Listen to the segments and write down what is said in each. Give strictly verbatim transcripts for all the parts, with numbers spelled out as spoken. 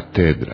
Katedra.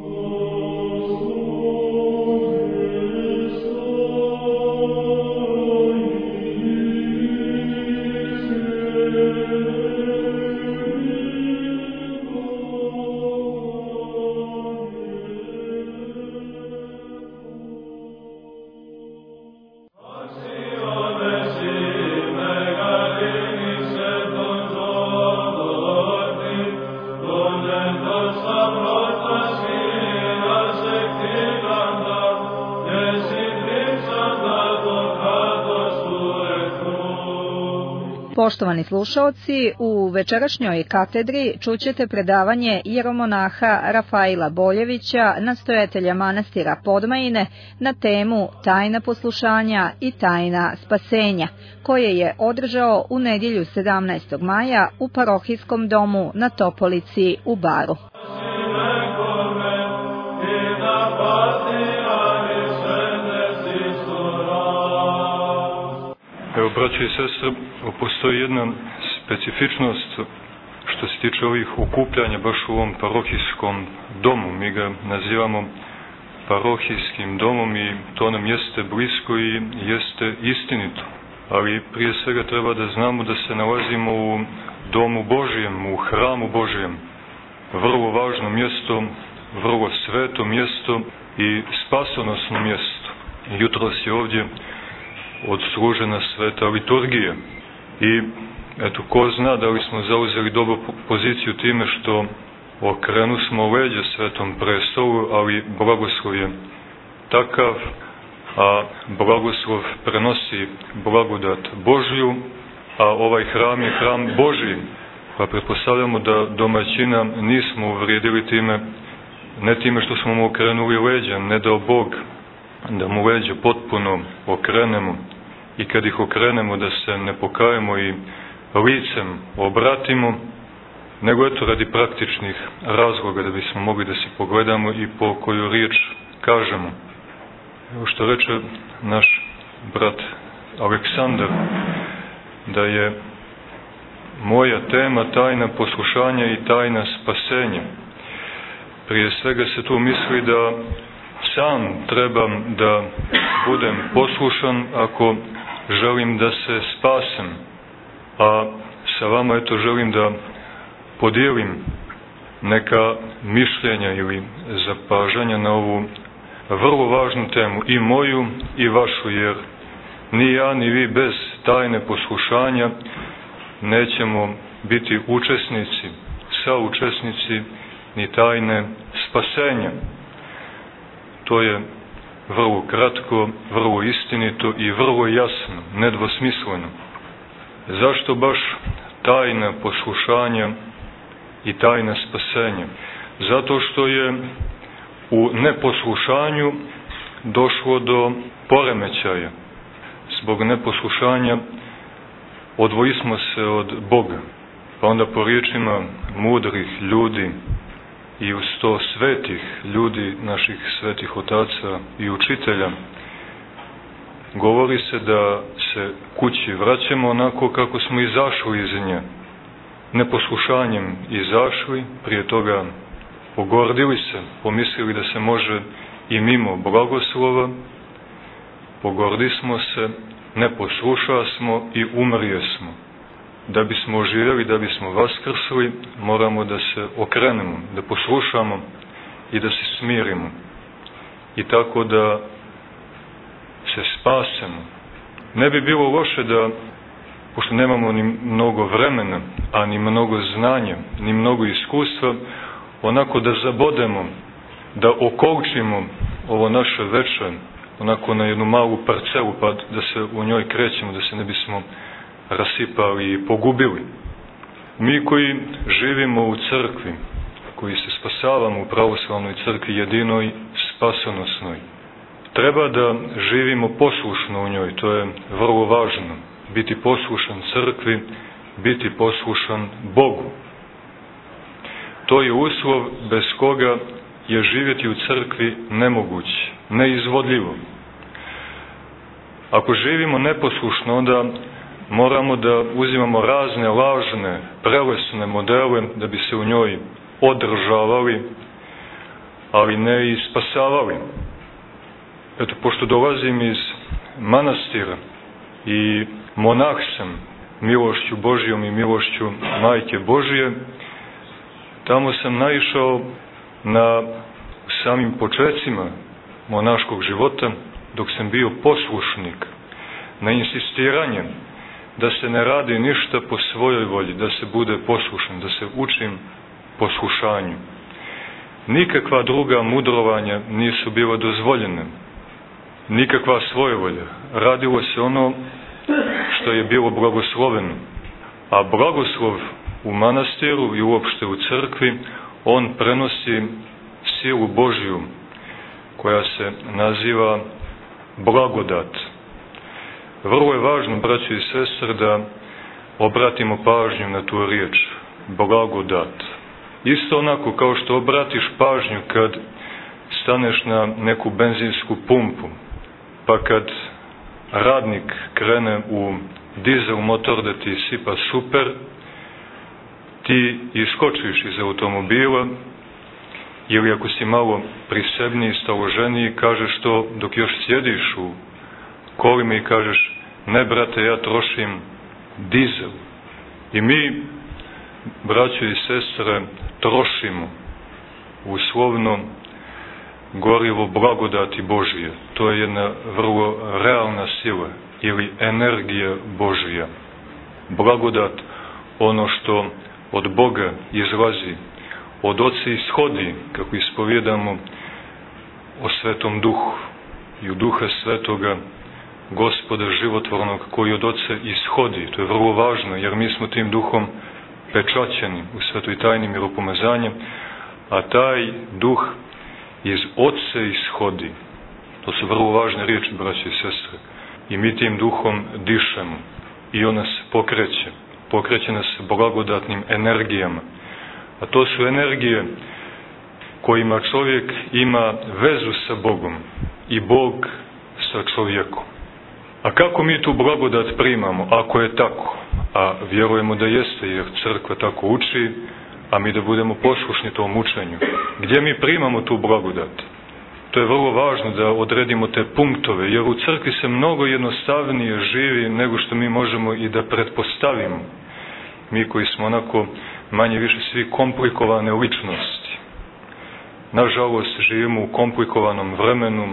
Poštovani slušaoci, u večerašnjoj katedri čućete predavanje jeromonaha Rafaila Boljevića, nastojatelja manastira Podmajine, na temu Tajna poslušanja i tajna spasenja, koje je održao u nedjelju sedamnaestog maja u parohijskom domu na Topolici u Baru. Evo, braće i sestre, postoji jedna specifičnost što se tiče ovih okupljanja baš u ovom parohijskom domu. Mi ga nazivamo parohijskim domom i to nam jeste blisko i jeste istinito. Ali prije svega treba da znamo da se nalazimo u domu Božijem, u hramu Božijem. Vrlo važno mjesto, vrlo sveto mjesto i spasonosno mjesto. Jutros je ovdje odslužena sveta liturgija. I eto, ko zna da li smo zauzeli dobru poziciju time što okrenu smo leđa svetom prestolu, ali blagoslov je takav, a blagoslov prenosi blagodat Božju, a ovaj hram je hram Božji. Pa pretpostavljamo da domaćina nismo uvrijedili time, ne time što smo mu okrenuli leđa, ne dao Bog da mu leđa potpuno okrenemo i kad ih okrenemo da se ne pokajemo i licem obratimo, nego eto radi praktičnih razloga da bismo mogli da se pogledamo i po koju riječ kažemo. Evo što reče naš brat Aleksandar, da je moja tema tajna poslušanja i tajna spasenja. Prije svega se tu misli da sam trebam da budem poslušan ako želim da se spasem, a sa vama eto želim da podijelim neka mišljenja ili zapažanja na ovu vrlo važnu temu, i moju i vašu, jer ni ja ni vi bez tajne poslušanja nećemo biti učesnici, saučesnici ni tajne spasenja. To je vrlo kratko, vrlo istinito i vrlo jasno, nedvosmisleno. Zašto baš tajna poslušanja i tajna spasenja? Zato što je u neposlušanju došlo do poremećaja. Zbog neposlušanja odvojismo se od Boga. Pa onda po riječima mudrih ljudi i uz to svetih ljudi, naših svetih otaca i učitelja, govori se da se kući vraćamo onako kako smo izašli iz nje. Neposlušanjem izašli, prije toga pogordili se, pomislili da se može i mimo blagoslova, pogordismo se, neposlušasmo i umrijesmo. Da bismo oživjeli, da bismo vaskrsli, moramo da se okrenemo, da poslušamo i da se smirimo. I tako da se spasemo. Ne bi bilo loše da, pošto nemamo ni mnogo vremena, a ni mnogo znanja, ni mnogo iskustva, onako da zabodemo, da okolčimo ovo naše veče, onako na jednu malu parcelu, pa da se u njoj krećemo, da se ne bismo rasipali i pogubili. Mi koji živimo u crkvi, koji se spasavamo u pravoslavnoj crkvi, jedinoj spasonosnoj, treba da živimo poslušno u njoj, to je vrlo važno. Biti poslušan crkvi, biti poslušan Bogu. To je uslov bez koga je živjeti u crkvi nemoguće, neizvodljivo. Ako živimo neposlušno, onda moramo da uzimamo razne lažne, prelesne modele da bi se u njoj održavali ali ne i spasavali. Eto, pošto dolazim iz manastira i monah sam milošću Božjom i milošću Majke Božje, tamo sam naišao na samim počecima monaškog života, dok sam bio poslušnik, na insistiranje da se ne radi ništa po svojoj volji, da se bude poslušan, da se učim poslušanju. Nikakva druga mudrovanja nisu bila dozvoljene, nikakva svojevolja. Radilo se ono što je bilo blagosloveno. A blagoslov u manastiru i uopšte u crkvi, on prenosi silu Božju, koja se naziva blagodat. Vrlo je važno, braćo i sestre, da obratimo pažnju na tu riječ, blagodat. Isto onako kao što obratiš pažnju kad staneš na neku benzinsku pumpu, pa kad radnik krene u dizel motor da ti sipa super, ti iskočiš iz automobila, ili ako si malo prisebniji, staloženiji, kažeš to dok još sjediš u kolima i kažeš: ne, brate, ja trošim dizel. I mi, braćo i sestre, trošimo uslovno gorivo blagodati Božije. To je jedna vrlo realna sila ili energija Božija. Blagodat, ono što od Boga izlazi, od Oca ishodi, kako ispovjedamo o Svetom Duhu i u Duha Svetoga, Gospoda životvornog, koji od Oca ishodi. To je vrlo važno, jer mi smo tim Duhom pečaćeni u svetoj tajni miropomazanja, a taj Duh iz Oca ishodi. To su vrlo važne riječi, braće i sestre. I mi tim Duhom dišemo i on nas pokreće. Pokreće nas blagodatnim energijama. A to su energije kojima čovjek ima vezu sa Bogom i Bog sa čovjekom. A kako mi tu blagodat primamo, ako je tako? A vjerujemo da jeste, jer crkva tako uči, a mi da budemo poslušni tom učenju. Gdje mi primamo tu blagodat? To je vrlo važno da odredimo te punktove, jer u crkvi se mnogo jednostavnije živi nego što mi možemo i da pretpostavimo. Mi koji smo onako manje više svi komplikovane ličnosti. Nažalost, živimo u komplikovanom vremenu,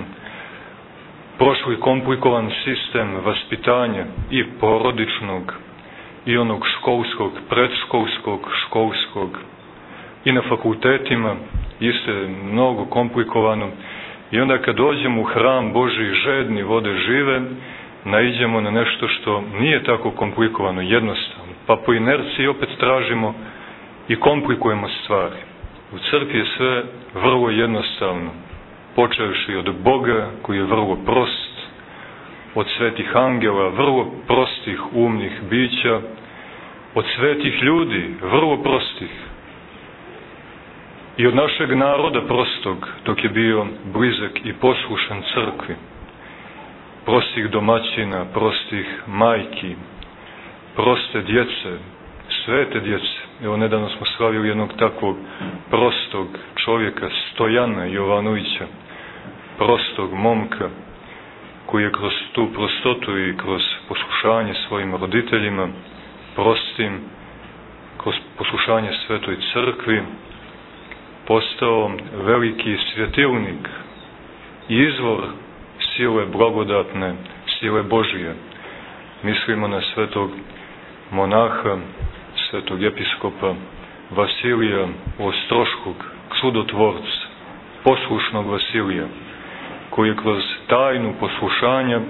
prošli komplikovan sistem vaspitanja i porodičnog, i onog školskog, predškolskog, školskog, i na fakultetima, isto je mnogo komplikovano. I onda kad dođemo u hram Božji žedni vode žive, naiđemo na nešto što nije tako komplikovano, jednostavno. Pa po inerciji opet tražimo i komplikujemo stvari. U crkvi je sve vrlo jednostavno, počevši od Boga koji je vrlo prost, od svetih angela, vrlo prostih umnih bića, od svetih ljudi, vrlo prostih, i od našeg naroda prostog, dok je bio blizak i poslušan crkvi, prostih domaćina, prostih majki, proste djece, svete djece. Evo, nedavno smo slavili jednog takvog prostog čovjeka, Stojana Jovanovića, prostog momka, koji je kroz tu prostotu i kroz poslušanje svojim roditeljima, prostim, kroz poslušanje svetoj crkvi, postao veliki svjetilnik i izvor sile blagodatne, sile Božije. Mislimo na svetog monaha, svetog episkopa Vasilija Ostroškog, čudotvorca, poslušnog Vasilija, koji je kroz tajnu poslušanja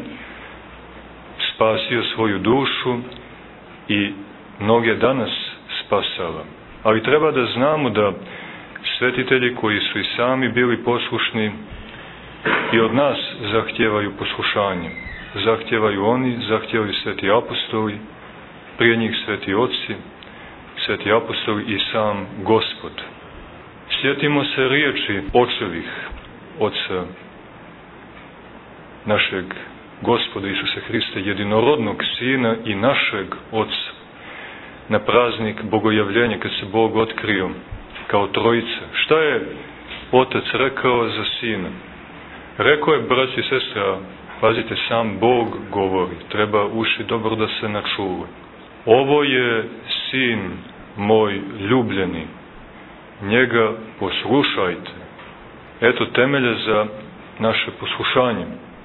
spasio svoju dušu i mnoge danas spasava. Ali treba da znamo da svetitelji koji su i sami bili poslušni i od nas zahtijevaju poslušanje. Zahtijevaju oni, zahtijevaju sveti apostoli, prije njih sveti oci, sveti apostoli i sam Gospod. Sjetimo se riječi očevih, oca našeg Gospoda Isusa Hrista, jedinorodnog Sina i našeg Oca, na praznik Bogojavljenja, kad se Bog otkrio kao trojica. Šta je Otac rekao za Sina. Rekao je, braći i sestra, pazite, sam Bog govori, treba uši dobro da se načuve. Ovo je Sin moj ljubljeni, njega poslušajte. Eto temelje za naše poslušanje.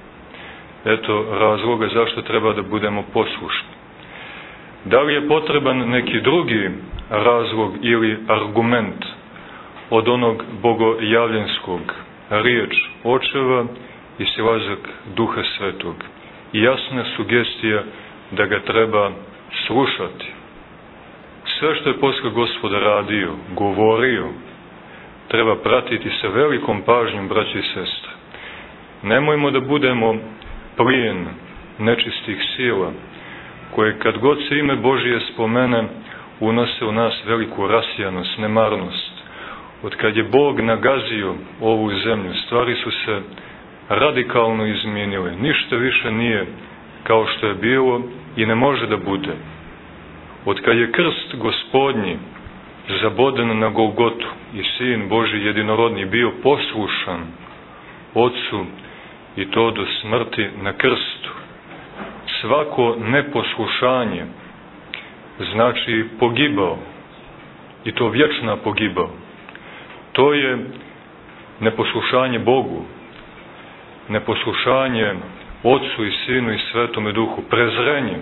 Eto razloga zašto treba da budemo poslušni. Da li je potreban neki drugi razlog ili argument od onog bogojavljenskog, riječ očeva i silazak Duha Svetog? I jasna sugestija da ga treba slušati. Sve što je posle Gospoda radio, govorio, treba pratiti sa velikom pažnjom, braći i sestre. Nemojmo da budemo plijen nečistih sila, koje kad god se ime Božije spomene, unose u nas veliku rasijanost, nemarnost. Od kad je Bog nagazio ovu zemlju, stvari su se radikalno izmijenile. Ništa više nije kao što je bilo i ne može da bude. Od kad je krst Gospodnji zaboden na Golgotu i Sin Božji jedinorodni bio poslušan Otcu i to do smrti na krstu, svako neposlušanje znači pogibao, i to vječna pogibao. To je neposlušanje Bogu, neposlušanje Otcu i Sinu i Svetome Duhu, prezrenje.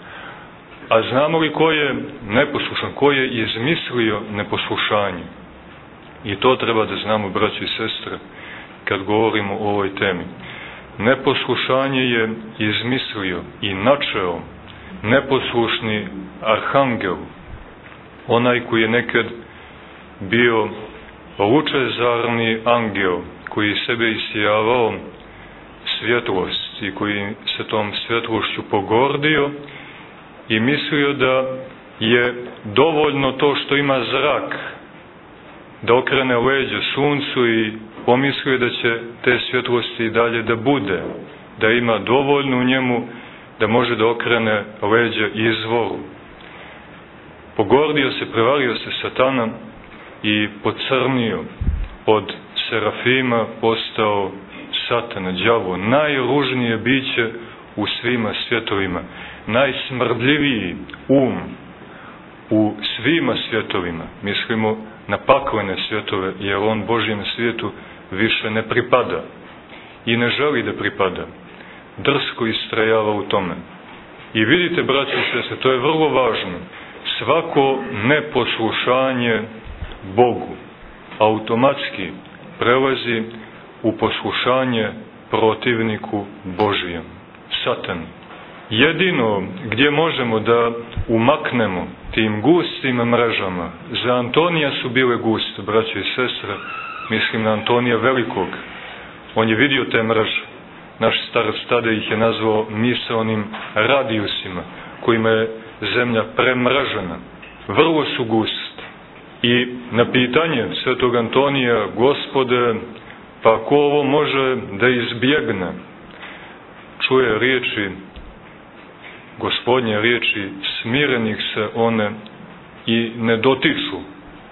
A znamo li ko je neposlušan, ko je izmislio neposlušanje? I to treba da znamo, braći i sestre, kad govorimo o ovoj temi. Neposlušanje je izmislio i načeo neposlušni arhangel, onaj koji je nekad bio lučezarni angel, koji sebe isijavao svjetlost i koji se tom svjetlošću pogordio i mislio da je dovoljno to što ima zrak da okrene leđa suncu i pomislio da će te svjetlosti i dalje da bude, da ima dovoljno u njemu da može da okrene leđa izvoru. Pogordio se, prevario se Satana i pocrnio, od serafima postao Satana, đavo, najružnije biće u svima svjetovima, najsmrdljiviji um u svima svjetovima, mislimo na paklene svjetove, jer on Božjem svijetu više ne pripada i ne želi da pripada, drsko istrajava u tome. I vidite, braći i sestre, to je vrlo važno, svako neposlušanje Bogu automatski prelazi u poslušanje protivniku Božijem, Satanu. Jedino gdje možemo da umaknemo tim gustim mrežama, za Antonija su bile guste, braće i sestre, mislim na Antonija Velikog, on je vidio te mreže, naš starac tada ih je nazvao misaonim radijusima, kojima je zemlja premražena, vrlo su guste. I na pitanje svetog Antonija, Gospode, pa ko ovo može da izbjegne, čuje riječi, Gospodnje riječi, smirenih se one i ne dotiču.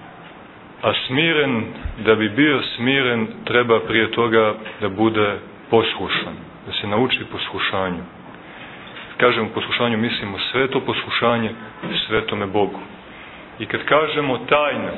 A smiren, da bi bio smiren, treba prije toga da bude poslušan, da se nauči poslušanju. Kažemo poslušanju, mislimo sveto poslušanje svetome Bogu. I kad kažemo tajne,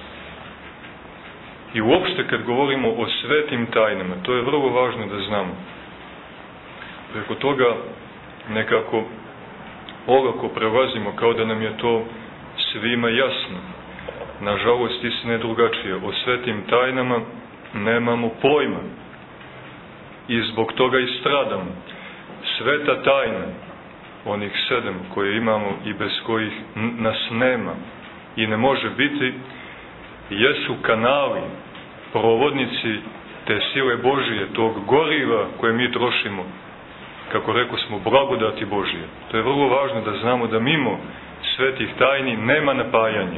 i uopšte kad govorimo o svetim tajnama, to je vrlo važno da znamo. Preko toga nekako olako prelazimo, kao da nam je to svima jasno. Nažalost, istina je drugačije. O svetim tajnama nemamo pojma. I zbog toga i stradamo. Sveta tajna, onih sedam koje imamo i bez kojih nas nema i ne može biti, jesu kanali, provodnici te sile Božije, tog goriva koje mi trošimo, kako rekao smo, blagodati Božije. To je vrlo važno da znamo da mimo svetih tajni nema napajanja.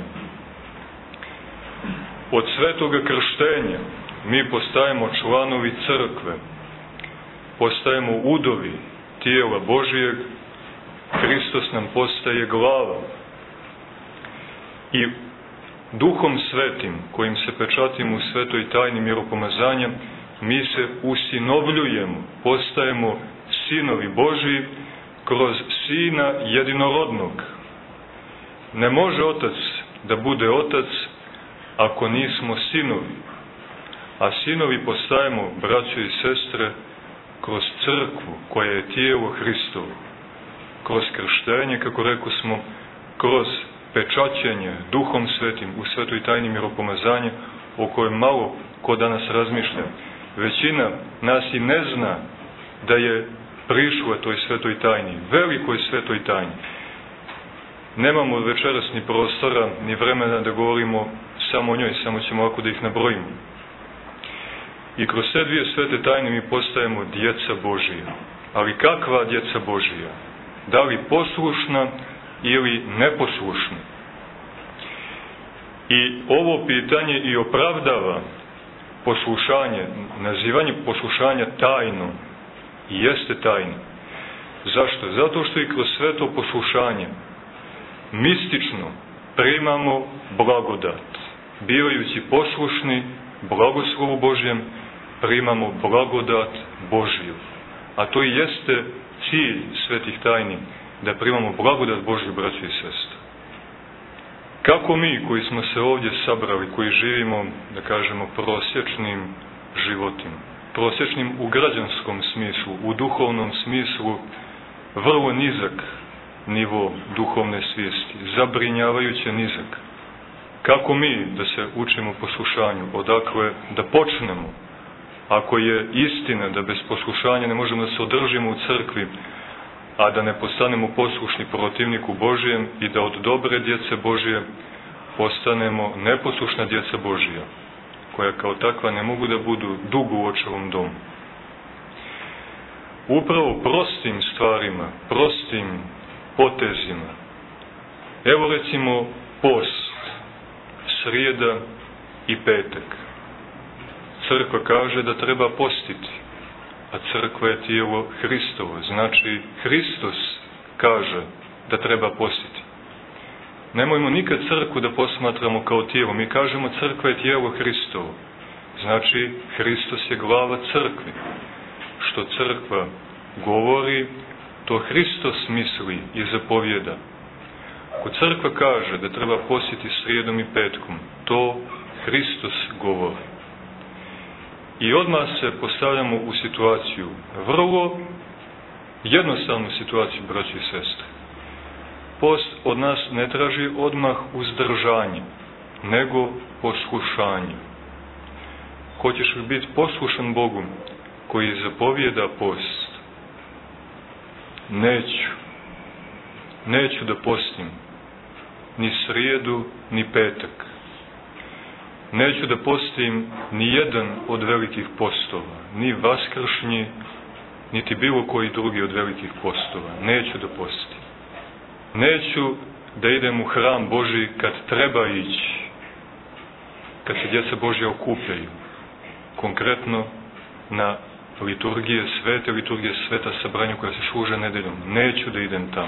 Od svetoga krštenja mi postajemo članovi crkve, postajemo udovi tijela Božijeg, Hristos nam postaje glava. I Duhom Svetim, kojim se pečatimo u svetoj tajni miropomazanja, mi se usinovljujemo, postajemo sinovi Božiji kroz Sina jedinorodnog. Ne može otac da bude otac ako nismo sinovi, a sinovi postajemo, braćo i sestre, kroz crkvu koja je tijelo Hristovo, kroz krštenje, kako rekao smo, kroz pečaćenje Duhom Svetim u svetoj tajni miropomazanja, o kojoj malo ko danas razmišlja. Većina nas i ne zna da je prišla toj svetoj tajni, velikoj svetoj tajni. Nemamo večeras ni prostora, ni vremena da govorimo samo o njoj, samo ćemo ovako da ih nabrojimo. I kroz te dvije svete tajne mi postajemo djeca Božija. Ali kakva djeca Božija? Da li poslušna ili neposlušna? I ovo pitanje i opravdava poslušanje, nazivanje poslušanja tajno, i jeste tajno. Zašto? Zato što i kroz sveto poslušanje mistično primamo blagodat. Bivajući poslušni blagoslovu Božjem, primamo blagodat Božju. A to i jeste cilj svetih tajni, da primamo blagodat Božju, braćo i sestre. Kako mi koji smo se ovdje sabrali, koji živimo, da kažemo, prosječnim životima, prosječnim u građanskom smislu, u duhovnom smislu, vrlo nizak nivo duhovne svijesti, zabrinjavajuće nizak. Kako mi da se učimo poslušanju, odakle da počnemo, ako je istina da bez poslušanja ne možemo da se održimo u crkvi, a da ne postanemo poslušni protivniku Božijem i da od dobre djece Božije postanemo neposlušna djeca Božija, koja kao takva ne mogu da budu dugo u očevom domu. Upravo prostim stvarima, prostim potezima, evo recimo post, srijeda i petak. Crkva kaže da treba postiti, a crkva je tijelo Hristovo, znači Hristos kaže da treba postiti. Nemojmo nikad crkvu da posmatramo kao tijelo, mi kažemo crkva je tijelo Hristovo, znači Hristos je glava crkve. Što crkva govori, to Hristos misli i zapovjeda. Ako crkva kaže da treba postiti srijedom i petkom, to Hristos govori. I odmah se postavljamo u situaciju, vrlo jednostavnu situaciju, braći i sestre. Post od nas ne traži odmah uzdržanje, nego poslušanje. Hoćeš li biti poslušan Bogu koji zapovjeda post? Neću. Neću da postim ni srijedu, ni petak. Neću da postim ni jedan od velikih postova, ni vaskršnji, niti bilo koji drugi od velikih postova. Neću da postim. Neću da idem u hram Božji kad treba ići, kad se djeca Božja okupljaju. Konkretno na liturgije svete, liturgije sveta sabranja koja se služe nedeljom. Neću da idem tamo.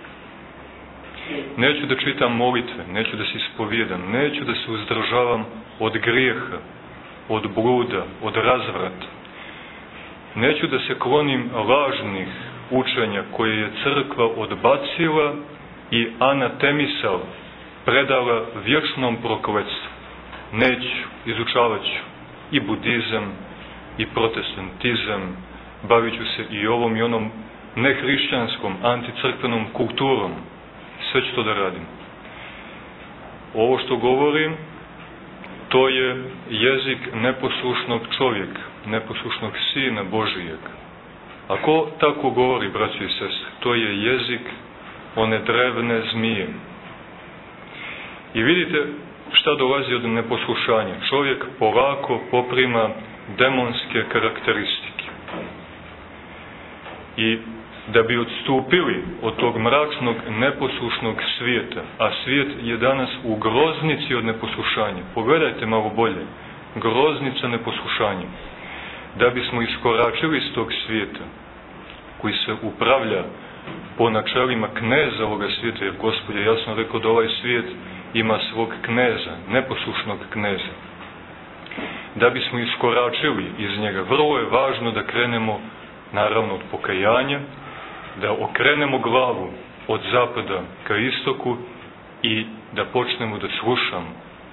Neću da čitam molitve, neću da se ispovijedam, neću da se uzdržavam od grijeha, od bluda, od razvrata. Neću da se klonim lažnih učenja koje je crkva odbacila i anatemisala, predala vječnom prokletstvu. Neću, izučavat ću i budizam, i protestantizam, bavit ću se i ovom i onom nehrišćanskom, anticrkvenom kulturom. Sve ću to da radim. Ovo što govorim, to je jezik neposlušnog čovjeka, neposlušnog Sina Božijeg. Ako tako govori, braći i sestre, to je jezik one drevne zmije. I vidite šta dolazi od neposlušanja. Čovjek polako poprima demonske karakteristike. I da bi odstupili od tog mračnog, neposlušnog svijeta, a svijet je danas u groznici od neposlušanja. Pogledajte malo bolje. Groznica neposlušanja. Da bismo iskoračili iz tog svijeta, koji se upravlja po načelima kneza ovoga svijeta, jer Gospod je jasno rekao da ovaj svijet ima svog kneza, neposlušnog kneza. Da bismo iskoračili iz njega, vrlo je važno da krenemo, naravno, od pokajanja, da okrenemo glavu od zapada ka istoku i da počnemo da slušamo.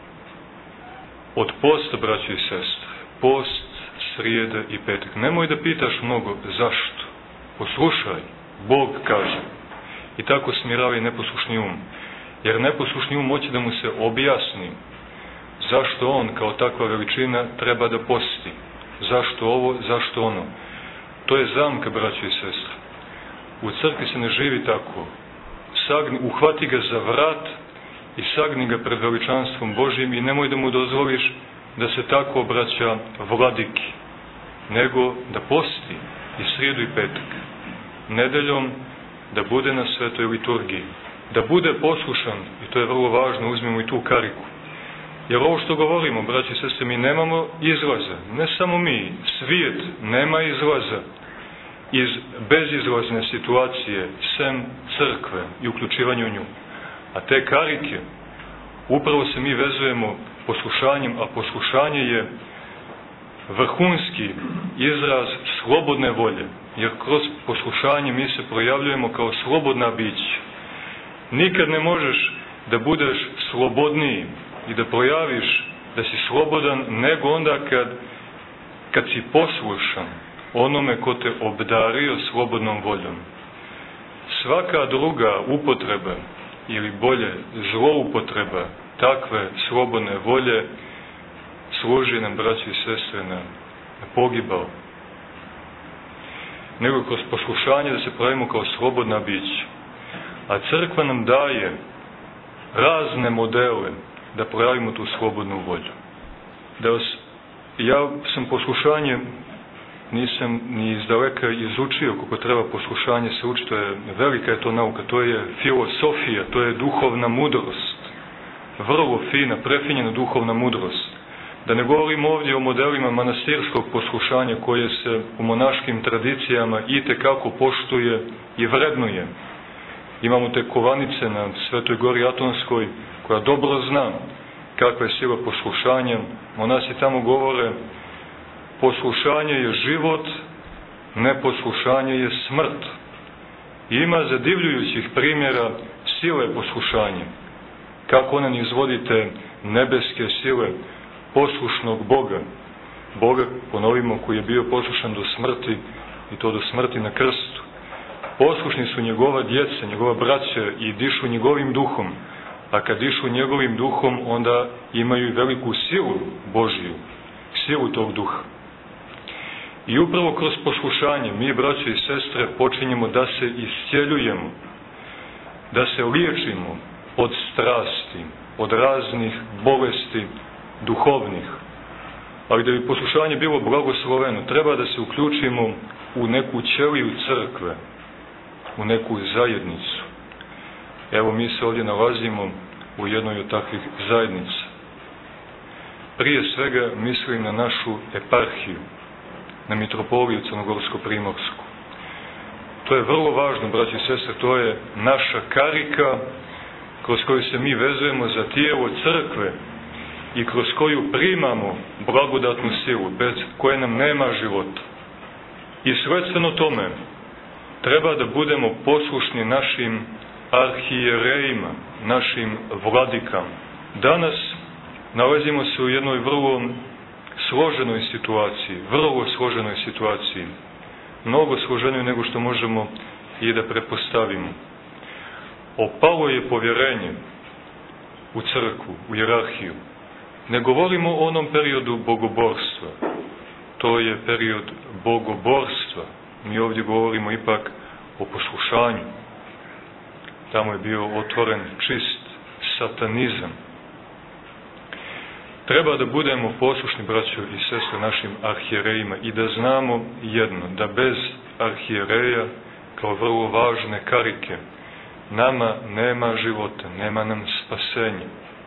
Od posta, braći i sestre, post, srijeda i petak. Nemoj da pitaš mnogo zašto. Poslušaj, Bog kaže. I tako smiravaj neposlušni um. Jer neposlušni um hoće da mu se objasni zašto on kao takva veličina treba da posti. Zašto ovo, zašto ono. To je zamka, braći i sestre. U crkvi se ne živi tako. Sagni, uhvati ga za vrat i sagni ga pred veličanstvom Božjim i nemoj da mu dozvoliš da se tako obraća vladiki, nego da posti i srijedu i petak. Nedeljom da bude na svetoj liturgiji, da bude poslušan, i to je vrlo važno, uzmemo i tu kariku. Jer ovo što govorimo, braći i sestre, mi nemamo izlaza, ne samo mi, svijet nema izlaza iz bezizlazne situacije, sem crkve i uključivanja u nju. A te karike, upravo se mi vezujemo poslušanjem, a poslušanje je vrhunski izraz slobodne volje, jer kroz poslušanje mi se projavljujemo kao slobodna bića. Nikad ne možeš da budeš slobodniji i da projaviš da si slobodan, nego onda kad, kad si poslušan onome ko te obdario slobodnom voljom. Svaka druga upotreba, ili bolje zloupotreba takve slobodne volje, služi nam, braći i sestre, na, na pogibao. Nego kroz poslušanje da se pravimo kao slobodna bića. A crkva nam daje razne modele da pravimo tu slobodnu volju. Da vas, ja sam poslušanje nisam ni izdaleka izučio kako treba poslušanje se učiti, to je, velika je to nauka, to je filosofija, to je duhovna mudrost. Vrlo fina, prefinjena duhovna mudrost. Da ne govorimo ovdje o modelima manastirskog poslušanja koje se u monaškim tradicijama itekako poštuje i vrednuje. Imamo te kovanice na Svetoj gori Atonskoj koja dobro zna kakva je sila poslušanja. Monasi tamo govore: poslušanje je život, neposlušanje je smrt. I ima zadivljujućih primjera sile poslušanja. Kako ona izvodite nebeske sile poslušnog Boga. Boga, ponovimo, koji je bio poslušan do smrti, i to do smrti na krstu. Poslušni su njegova djeca, njegova braća i dišu njegovim duhom. A kad dišu njegovim duhom, onda imaju i veliku silu Božiju, silu tog duha. I upravo kroz poslušanje mi, braće i sestre, počinjemo da se iscijeljujemo, da se liječimo od strasti, od raznih bolesti duhovnih. Ali da bi poslušanje bilo blagosloveno, treba da se uključimo u neku ćeliju crkve, u neku zajednicu. Evo, mi se ovdje nalazimo u jednoj od takvih zajednica. Prije svega mislim na našu eparhiju, na mitropoliju Crnogorsko-Primorsku. To je vrlo važno, braći i sestre, to je naša karika kroz koju se mi vezujemo za tijelo crkve i kroz koju primamo blagodatnu silu, bez koje nam nema života. I svedstveno tome treba da budemo poslušni našim arhijerejima, našim vladikama. Danas nalazimo se u jednoj vrlo složenoj situaciji, vrlo složenoj situaciji, mnogo složenoj nego što možemo i da pretpostavimo. Opalo je povjerenje u crkvu, u hijerarhiju. Ne govorimo o onom periodu bogoborstva. To je period bogoborstva. Mi ovdje govorimo ipak o poslušanju. Tamo je bio otvoren čist satanizam. Treba da budemo poslušni, braćo i sestre, našim arhijerejima i da znamo jedno, da bez arhijereja, kao vrlo važne karike, nama nema života, nema nam spasenja.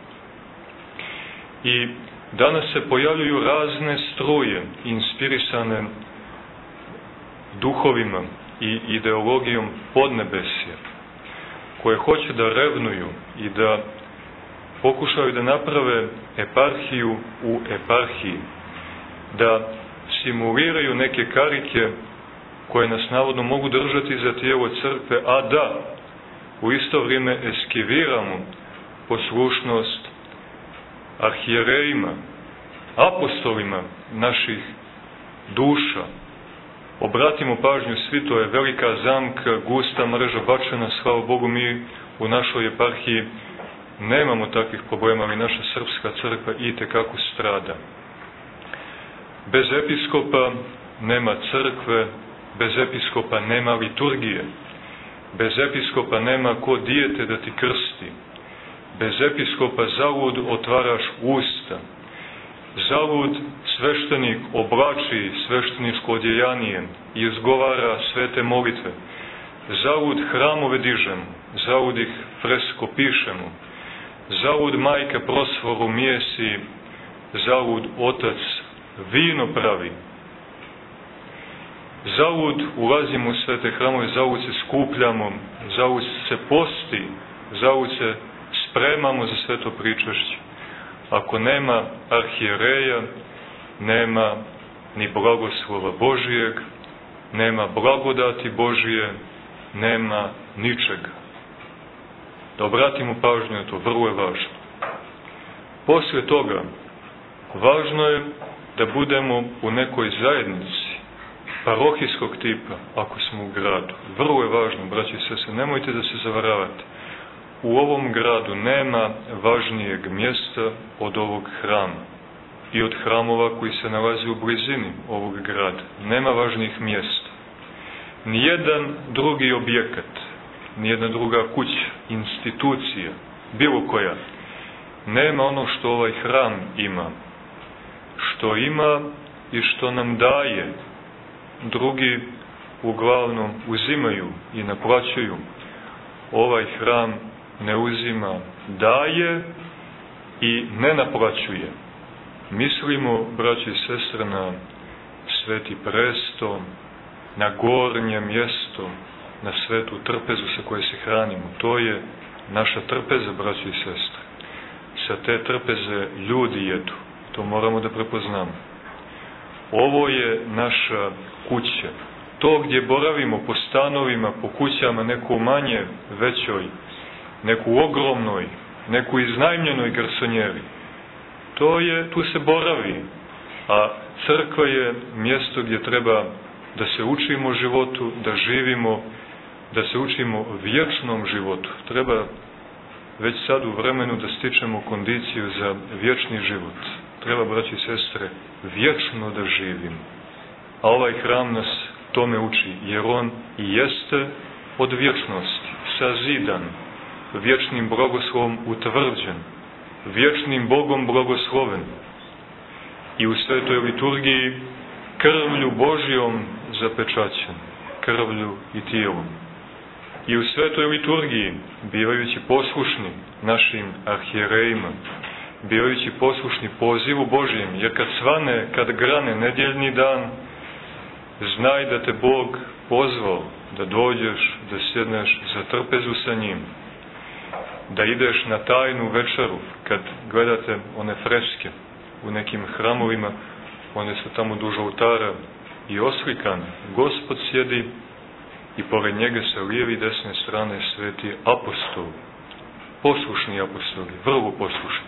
I danas se pojavljuju razne struje, inspirisane duhovima i ideologijom podnebesja, koje hoće da revnuju i da pokušaju da naprave eparhiju u eparhiji, da simuliraju neke karike koje nas navodno mogu držati za tijelo crkve, a da u isto vrijeme eskiviramo poslušnost arhijerejima, apostolima naših duša. Obratimo pažnju, svi, to je velika zamka, gusta mreža bačena, slava Bogu, mi u našoj eparhiji nemamo takvih problema, ali naša srpska crkva itekako strada. Bez episkopa nema crkve, bez episkopa nema liturgije, bez episkopa nema ko dijete da ti krsti, bez episkopa zalud otvaraš usta, zalud sveštenik oblači svešteničko odjejanije i izgovara svete molitve, zalud hramove dižemo, zalud ih fresko pišemo, zalud majka prosvoru mijesi, zalud otac vino pravi, zalud ulazimo u svete hramove, zalud se skupljamo, zalud se posti, zalud se spremamo za sveto pričašće. Ako nema arhijereja, nema ni blagoslova Božijeg, nema blagodati Božije, nema ničega. Da obratimo pažnju na to, vrlo je važno. Poslije toga, važno je da budemo u nekoj zajednici, parohijskog tipa, ako smo u gradu. Vrlo je važno, braći i sestre, nemojte da se zavaravate. U ovom gradu nema važnijeg mjesta od ovog hrama i od hramova koji se nalazi u blizini ovog grada. Nema važnijih mjesta. Nijedan drugi objekat, nijedna druga kuća, institucija, bilo koja, nema ono što ovaj hram ima. Što ima i što nam daje, drugi uglavnom uzimaju i naplaćuju. Ovaj hram ne uzima, daje i ne naplaćuje. Mislimo, braći i sestre, na sveti presto, na gornje mjesto, na svetu trpezu sa koje se hranimo. To je naša trpeza, braći i sestre. Sa te trpeze ljudi jedu. To moramo da prepoznamo. Ovo je naša kuća. To gdje boravimo po stanovima, po kućama, neku manje, većoj, neku ogromnoj, neku iznajmljenoj garsonjeri. To je, tu se boravi. A crkva je mjesto gdje treba da se učimo životu, da živimo, da se učimo vječnom životu. Treba već sad u vremenu da stičemo kondiciju za vječni život. Treba, braći i sestre, vječno da živimo. A ovaj hram nas tome uči, jer on i jeste od vječnosti, sazidan, vječnim blagoslovom utvrđen, vječnim Bogom blagosloven. I u svetoj liturgiji krvlju Božjom zapečaćen, krvlju i tijelom. I u svetoj liturgiji, bivajući poslušni našim arhijerejima, bivajući poslušni pozivu Božjem, jer kad svane, kad grane nedjeljni dan, znaj da te Bog pozvao da dođeš, da sjedneš za trpezu sa njim, da ideš na tajnu večeru. Kad gledate one freske u nekim hramovima, one su tamo duž oltara i oslikane. Gospod sjedi i pored njega sa lijeve i desne strane sveti apostol, poslušni apostoli, vrlo poslušni.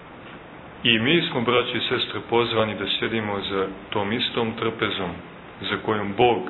I mi smo, braći i sestre, pozvani da sjedimo za tom istom trpezom za kojom Bog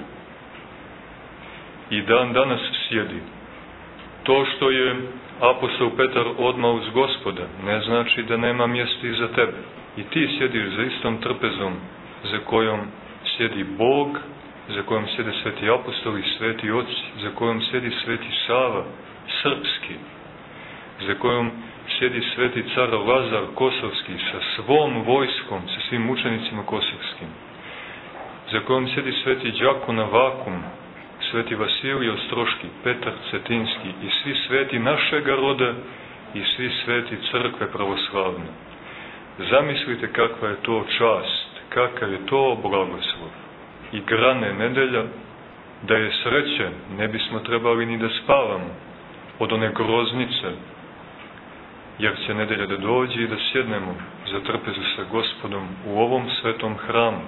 i dan danas sjedi. To što je apostol Petar odmah uz Gospoda ne znači da nema mjesta i za tebe. I ti sjediš za istom trpezom za kojom sjedi Bog, za kojom sjede sveti apostoli, sveti oci, za kojom sjedi sveti Sava, srpski, za kojom sjedi sveti car Lazar Kosovski sa svom vojskom, sa svim mučenicima kosovskim, za kojom sjedi sveti Đakon Avakum, sveti Vasilij Ostroški, Petar Cetinski i svi sveti našega roda i svi sveti crkve pravoslavne. Zamislite kakva je to čast, kakav je to blagoslov. I grane nedelja, da je sreće, ne bismo trebali ni da spavamo od one groznice, jer će nedelja da dođe i da sjednemo za trpezu sa Gospodom u ovom svetom hramu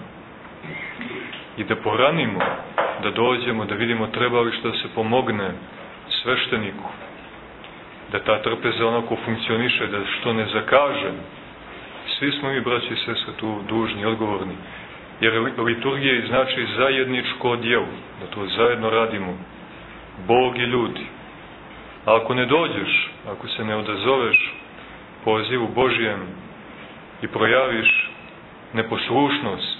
i da poranimo, da dođemo, da vidimo treba li što da se pomogne svešteniku, da ta trpeza onako funkcioniše, da što ne zakaže. Svi smo mi, braći i sestre, tu dužni, odgovorni, jer liturgija znači zajedničko djelo, da to zajedno radimo, Bog i ljudi. A ako ne dođeš, ako se ne odazoveš pozivu Božijem i projaviš neposlušnost,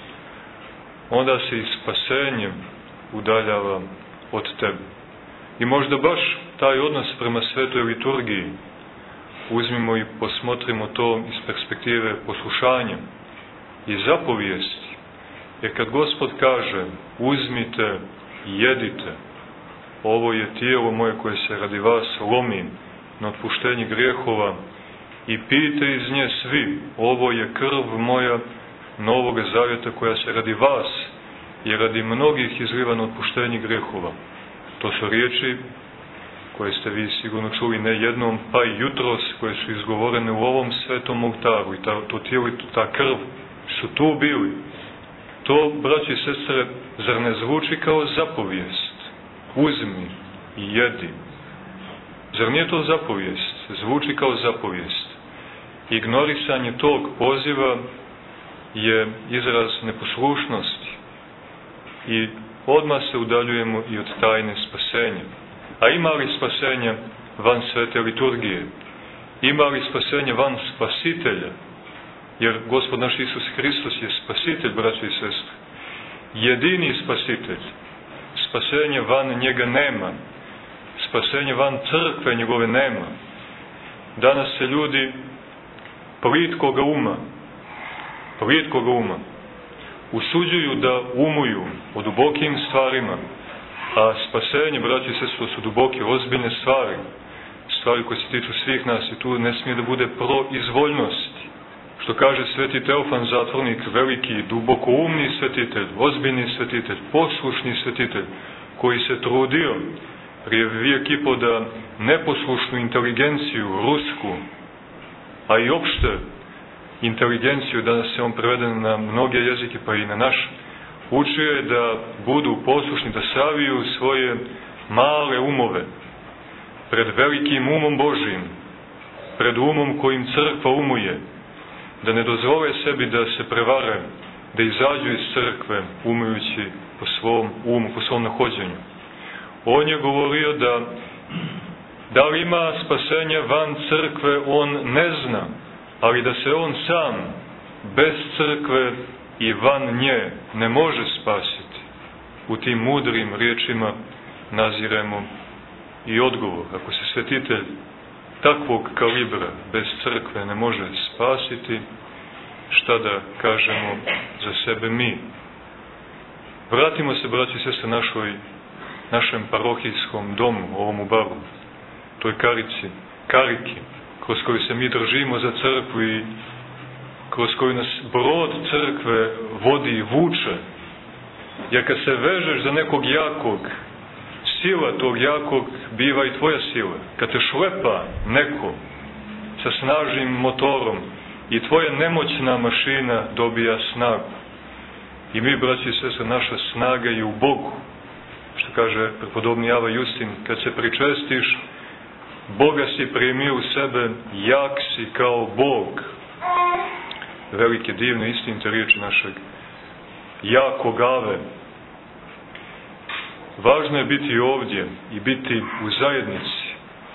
onda se i spasenjem udaljava od tebe. I možda baš taj odnos prema svetoj liturgiji uzmimo i posmotrimo to iz perspektive poslušanja i zapovijesti. Jer kad Gospod kaže uzmite i jedite, ovo je tijelo moje koje se radi vas lomi na otpuštenje grijehova, i pijte iz nje svi, ovo je krv moja Novoga zavjeta koja se radi vas i radi mnogih izliva na otpuštenje grijehova. To su riječi koje ste vi sigurno čuli ne jednom, pa i jutros, koje su izgovorene u ovom svetom oltaru, i ta, to tijelo i ta krv su tu bili. To, braći i sestre, zar ne zvuči kao zapovijest? Uzmi i jedi. Zar nije to zapovijest? Zvuči kao zapovijest. Ignorisanje tog poziva je izraz neposlušnosti i odmah se udaljujemo i od tajne spasenja. A ima li spasenja van svete liturgije? Ima li spasenja van spasitelja? Jer Gospod naš Isus Hristos je spasitelj, braći i sestre. Jedini spasitelj. Spasenja van njega nema. Spasenja van crkve njegove nema. Danas se ljudi plitkoga uma, plitkoga uma, usuđuju da umuju o dubokim stvarima, a spasenje, braći i sestre, su duboke, ozbiljne stvari, stvari koje se tiču svih nas, i tu ne smije da bude proizvoljnosti. Što kaže sveti Teofan Zatvornik, veliki, dubokoumni svetitelj, ozbiljni svetitelj, poslušni svetitelj, koji se trudio prije vijek i po da neposlušnu inteligenciju, rusku, a i opšte inteligenciju, danas se on preveden na mnoge jezike, pa i na naš, učio je da budu poslušni, da saviju svoje male umove pred velikim umom Božijim, pred umom kojim crkva umuje, da ne dozvole sebi da se prevare, da izađu iz crkve umujući po svom umu, po svom nahođenju. On je govorio da da li ima spasenja van crkve, on ne zna, ali da se on sam bez crkve i van nje ne može spasiti. U tim mudrim riječima naziremo i odgovor. Ako se svetitelj takvog kalibra bez crkve ne može spasiti, šta da kažemo za sebe mi? Vratimo se, braći i sestre, našoj, našem parohijskom domu, ovom baru, toj karici, kariki, kroz koju se mi držimo za crkvu i kroz koju nas brod crkve vodi i vuče. Jer kad se vežeš za nekog jakog, sila tog jakog biva i tvoja sila. Kad te šlepa neko sa snažnim motorom, i tvoja nemoćna mašina dobija snagu. I mi, braći i sestre, naša snaga je u Bogu. Što kaže prepodobni Ava Justin, kad se pričestiš, Boga si primio u sebe, jak si kao Bog. Velike, divne, istinite riječi našeg jakog Ave. Važno je biti ovdje i biti u zajednici.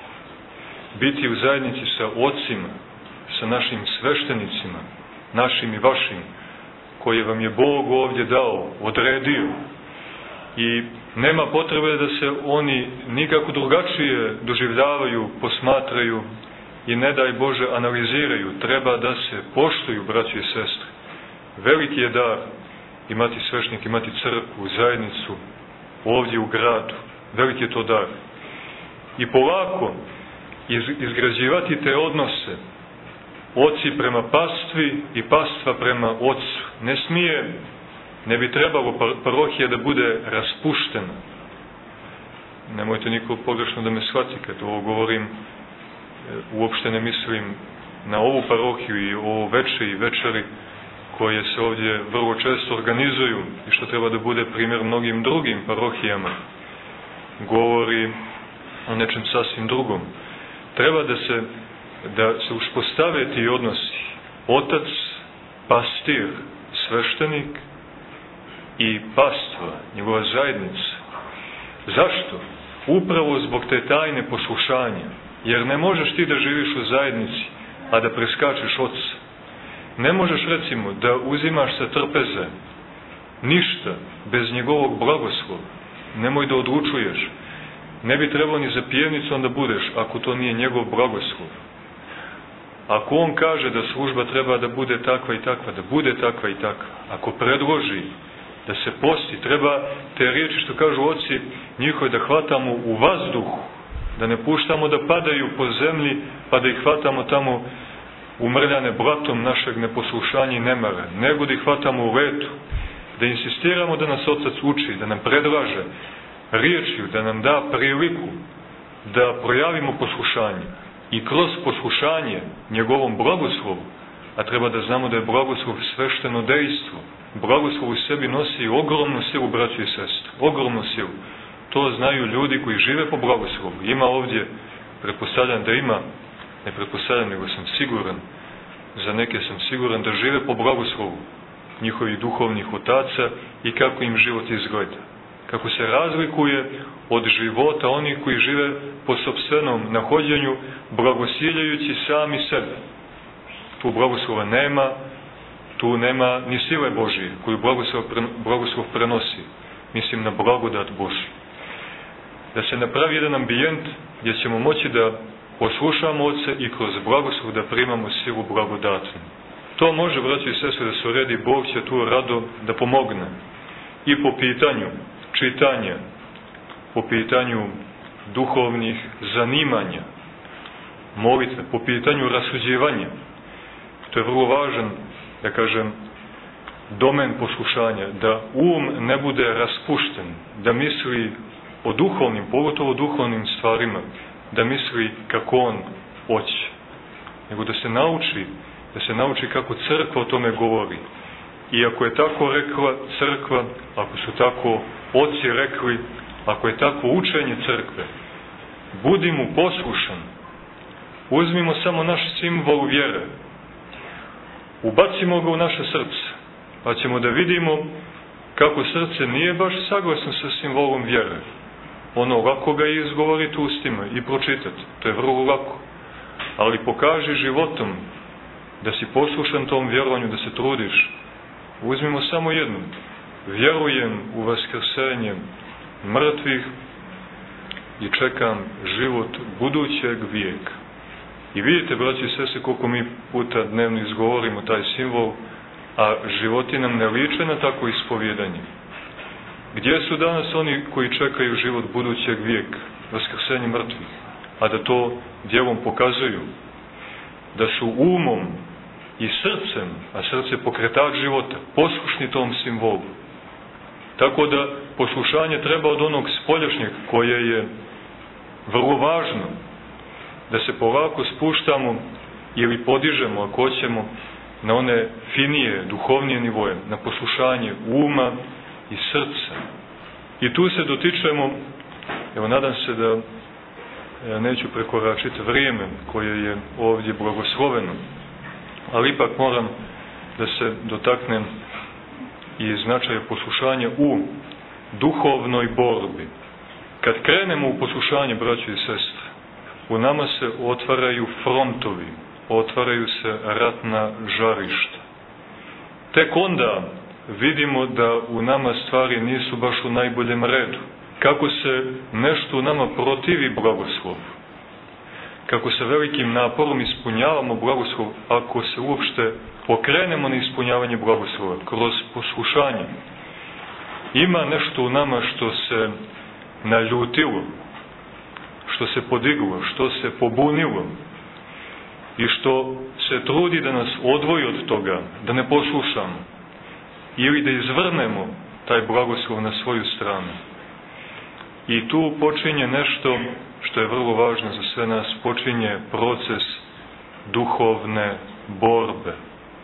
Biti u zajednici sa ocima, sa našim sveštenicima, našim i vašim, koje vam je Bog ovdje dao, odredio. I nema potrebe da se oni nikako drugačije doživljavaju, posmatraju i ne daj Bože analiziraju. Treba da se poštuju, braći i sestre. Veliki je dar imati sveštenik, imati crkvu, zajednicu ovdje u gradu. Veliki je to dar. I polako iz, izgrađivati te odnose, oci prema pastvi i pastva prema ocu. Ne smije, ne bi trebalo parohija da bude raspuštena. Nemojte niko pogrešno da me shvati kad ovo govorim uopšte ne mislim na ovu parohiju i ovo veče i večeri koje se ovdje vrlo često organizuju i što treba da bude primjer mnogim drugim parohijama, govori o nečem sasvim drugom. Treba da se, da se uspostave ti odnosi otac, pastir, sveštenik i pastva, njegova zajednica. Zašto? Upravo zbog te tajne poslušanja. Jer ne možeš ti da živiš u zajednici, a da preskačeš oca. Ne možeš, recimo, da uzimaš sa trpeze ništa bez njegovog blagoslova. Nemoj da odlučuješ. Ne bi trebalo ni za pijevnicom da budeš, ako to nije njegov blagoslov. Ako on kaže da služba treba da bude takva i takva, da bude takva i takva. Ako predloži da se posti, treba te riječi što kažu oci njihovi da hvatamo u vazduhu, da ne puštamo da padaju po zemlji, pa da ih hvatamo tamo umrljane blatom našeg neposlušanja i nemara, nego da ih hvatamo u letu, da insistiramo da nas otac uči, da nam predlaže riječju, da nam da priliku da projavimo poslušanje i kroz poslušanje njegovom blagoslovu, a treba da znamo da je blagoslov svešteno dejstvo. Blagoslov u sebi nosi ogromnu silu, braći i sestre, ogromnu silu. To znaju ljudi koji žive po blagoslovu. Ima ovdje, pretpostavljam da ima, ne pretpostavljam, nego sam siguran, za neke sam siguran da žive po blagoslovu njihovih duhovnih otaca i kako im život izgleda. Kako se razlikuje od života onih koji žive po sopstvenom nahođenju, blagosiljajući sami sebe. Tu blagoslova nema, tu nema ni sile Božije koju blagoslov, blagoslov prenosi. Mislim na blagodat Božju. Da se napravi jedan ambijent gdje ćemo moći da poslušamo Otca i kroz blagoslov da primamo silu blagodatnu. To može, braći i sestre, da se uredi, Bog će tu rado da pomogne. I po pitanju čitanja, po pitanju duhovnih zanimanja, molitve, po pitanju rasuđivanja. To je vrlo važan, da kažem, domen poslušanja, da um ne bude raspušten, da misli o duhovnim, pogotovo duhovnim stvarima, da misli kako on hoće, nego da se nauči, da se nauči kako crkva o tome govori. I ako je tako rekla crkva, ako su tako oci rekli, ako je tako učenje crkve, budi mu poslušan. Uzmimo samo naš simbol vjere, ubacimo ga u naše srce, pa ćemo da vidimo kako srce nije baš saglasno sa simbolom vjere. Ono lako ga je izgovoriti ustima i pročitati, to je vrlo lako. Ali pokaži životom da si poslušan tom vjerovanju, da se trudiš. Uzmimo samo jednu. Vjerujem u vaskrsenje mrtvih i čekam život budućeg vijeka. I vidite, braći i sestre, koliko mi puta dnevno izgovorimo taj simbol, a životi nam ne liče na takvo ispovjedanje. Gdje su danas oni koji čekaju život budućeg vijeka, vaskrsenje mrtvih, a da to djelom pokazuju? Da su umom i srcem, a srce pokretač života, poslušni tom simbolu. Tako da poslušanje treba od onog spoljašnjeg, koje je vrlo važno, da se polako spuštamo ili podižemo, ako hoćemo, na one finije, duhovnije nivoje, na poslušanje uma i srca. I tu se dotičemo, evo nadam se da ja neću prekoračiti vrijeme koje je ovdje blagosloveno, ali ipak moram da se dotaknem i značaja poslušanja u duhovnoj borbi. Kad krenemo u poslušanje, braći i sestre, u nama se otvaraju frontovi, otvaraju se ratna žarišta. Tek onda vidimo da u nama stvari nisu baš u najboljem redu. Kako se nešto u nama protivi blagoslovu. Kako se velikim naporom ispunjavamo blagoslov, ako se uopšte pokrenemo na ispunjavanje blagoslova kroz poslušanje. Ima nešto u nama što se naljutilo, što se podiglo, što se pobunilo i što se trudi da nas odvoji od toga, da ne poslušamo ili da izvrnemo taj blagoslov na svoju stranu. I tu počinje nešto što je vrlo važno za sve nas, počinje proces duhovne borbe.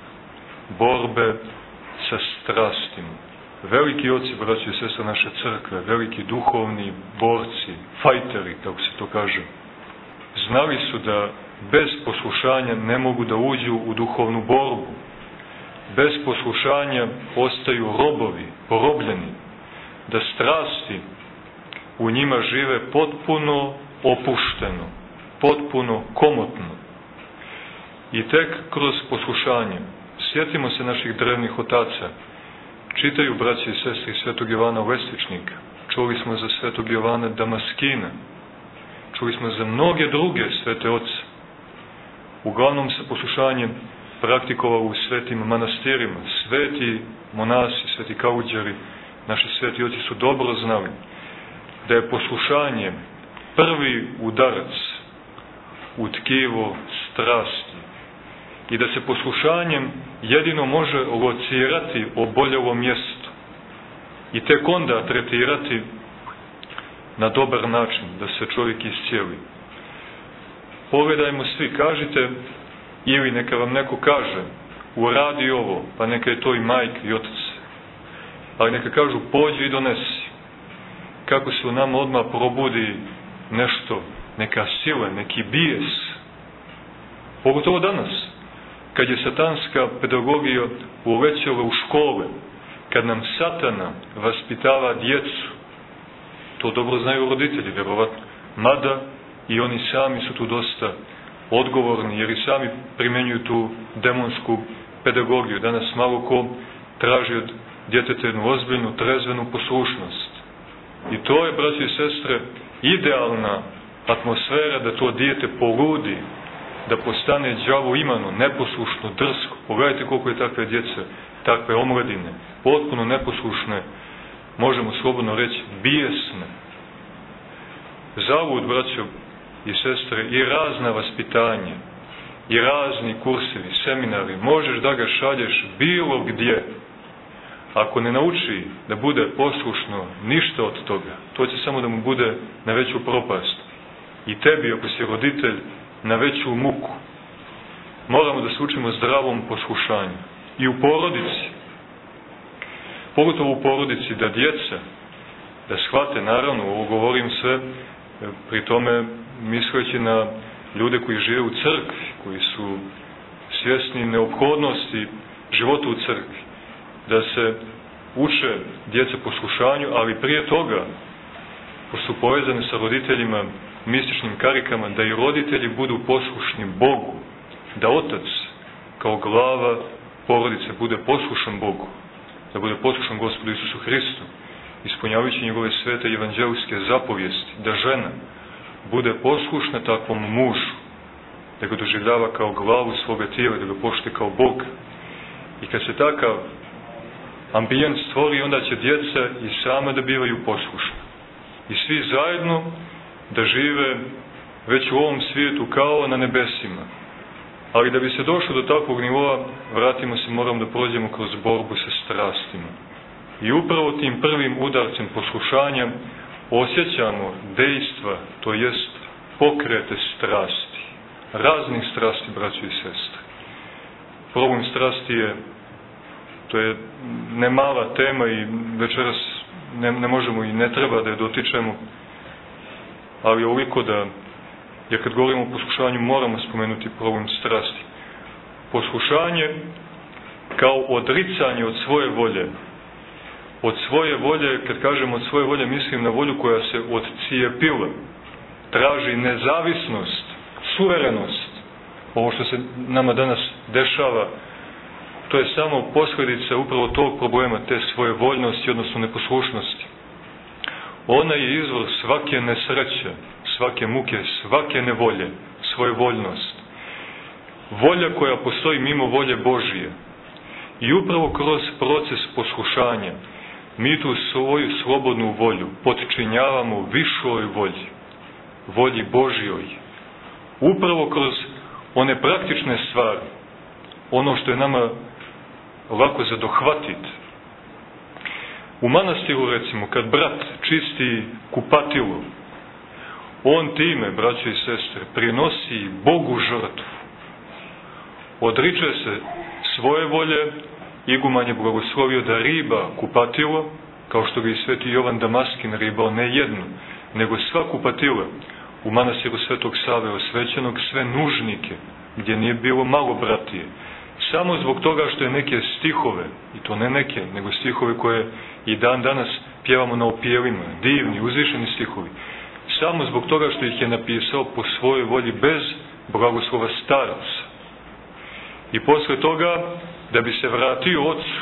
Borbe sa strastima. Veliki oci, braći i sestre naše crkve, veliki duhovni borci, fajteri, tako se to kaže, znali su da bez poslušanja ne mogu da uđu u duhovnu borbu. Bez poslušanja ostaju robovi, porobljeni, da strasti u njima žive potpuno opušteno, potpuno komotno. I tek kroz poslušanje, sjetimo se naših drevnih otaca, čitaju braći i sestri svetog Jovana Lestičnika, čuli smo za svetog Jovana Damaskina, čuli smo za mnoge druge svete oce. Uglavnom se poslušanje praktikovao u svetim manastirima. Sveti monasi, sveti kauđeri, naši sveti oci su dobro znali da je poslušanje prvi udarac u tkivo strasti i da se poslušanjem jedino može locirati oboljelo mjesto i tek onda tretirati na dobar način, da se čovjek iscijeli. Pogledajmo svi, kažite, ili neka vam neko kaže, uradi ovo, pa neka je to i majka i otac, ali neka kažu, pođi i donesi. Kako se u nama odmah probudi nešto, neka sila, neki bijes. Pogotovo danas, kad je satanska pedagogija uvećala u škole, kad nam satana vaspitava djecu, to dobro znaju roditelji, vjerovatno, mada i oni sami su tu dosta odgovorni, jer i sami primjenjuju tu demonsku pedagogiju. Danas malo ko traži od djeteta jednu ozbiljnu, trezvenu poslušnost. I to je, braći i sestre, idealna atmosfera da to dijete poludi, da postane đavo imano, neposlušno, drsko. Pogledajte koliko je takve djece, takve omladine, potpuno neposlušne, možemo slobodno reći, bijesne. Zavud, braćo i sestre, i razna vaspitanja, i razni kursevi, seminari, možeš da ga šalješ bilo gdje. Ako ne nauči da bude poslušno ništa od toga, to će samo da mu bude na veću propast. I tebi, ako si roditelj, na veću muku. Moramo da se učimo zdravom poslušanju. I u porodici. Pogotovo u porodici, da djeca, da shvate, naravno, ovo govorim sve, pri tome misleći na ljude koji žive u crkvi, koji su svjesni neophodnosti života u crkvi, da se uče djeca poslušanju, ali prije toga, ko su povezani sa roditeljima mističnim karikama, da i roditelji budu poslušni Bogu, da otac kao glava porodice bude poslušan Bogu, da bude poslušan Gospodu Isusu Hristu, ispunjavajući njegove svete evanđelske zapovijesti, da žena bude poslušna takvom mužu, da ga doživljava kao glavu svoga tijela, da ga poštuje kao Bog. I kad se takav ambijent stvori, onda će djeca i sama da bivaju poslušna. I svi zajedno da žive već u ovom svijetu kao na nebesima. Ali da bi se došlo do takvog nivoa, vratimo se, moramo da prođemo kroz borbu sa strastima. I upravo tim prvim udarcem poslušanja osjećamo dejstva, to jest pokrete strasti. Raznih strasti, braći i sestre. Problem strasti je, to je nemala tema i večeras ne, ne možemo i ne treba da je dotičemo, ali ovoliko da, jer kad govorimo o poslušanju moramo spomenuti problem strasti. Poslušanje kao odricanje od svoje volje. Od svoje volje, kad kažem od svoje volje, mislim na volju koja se odcijepila. Traži nezavisnost, suverenost. Ovo što se nama danas dešava, to je samo posljedica upravo tog problema, te svoje voljnosti, odnosno neposlušnosti. Ona je izvor svake nesreće, svake muke, svake nevolje, svoje voljnost. Volja koja postoji mimo volje Božije. I upravo kroz proces poslušanja mi tu svoju slobodnu volju potčinjavamo višoj volji, volji Božjoj. Upravo kroz one praktične stvari, ono što je nama lako za dohvatit. U manastiru, recimo, kad brat čisti kupatilo, on time, braće i sestre, prinosi Bogu žrtvu. Odriče se svoje volje, iguman je blagoslovio da riba kupatilo, kao što ga i sveti Jovan Damaskin ribao ne jednu, nego sva kupatila u manastiru Svetog Save osvećenog, sve nužnike, gdje nije bilo malo bratije. Samo zbog toga što je neke stihove, i to ne neke, nego stihove koje i dan danas pjevamo na opjeljima, divni, uzvišeni stihovi, samo zbog toga što ih je napisao po svojoj volji bez blagoslova staraca. I posle toga, da bi se vratio ocu,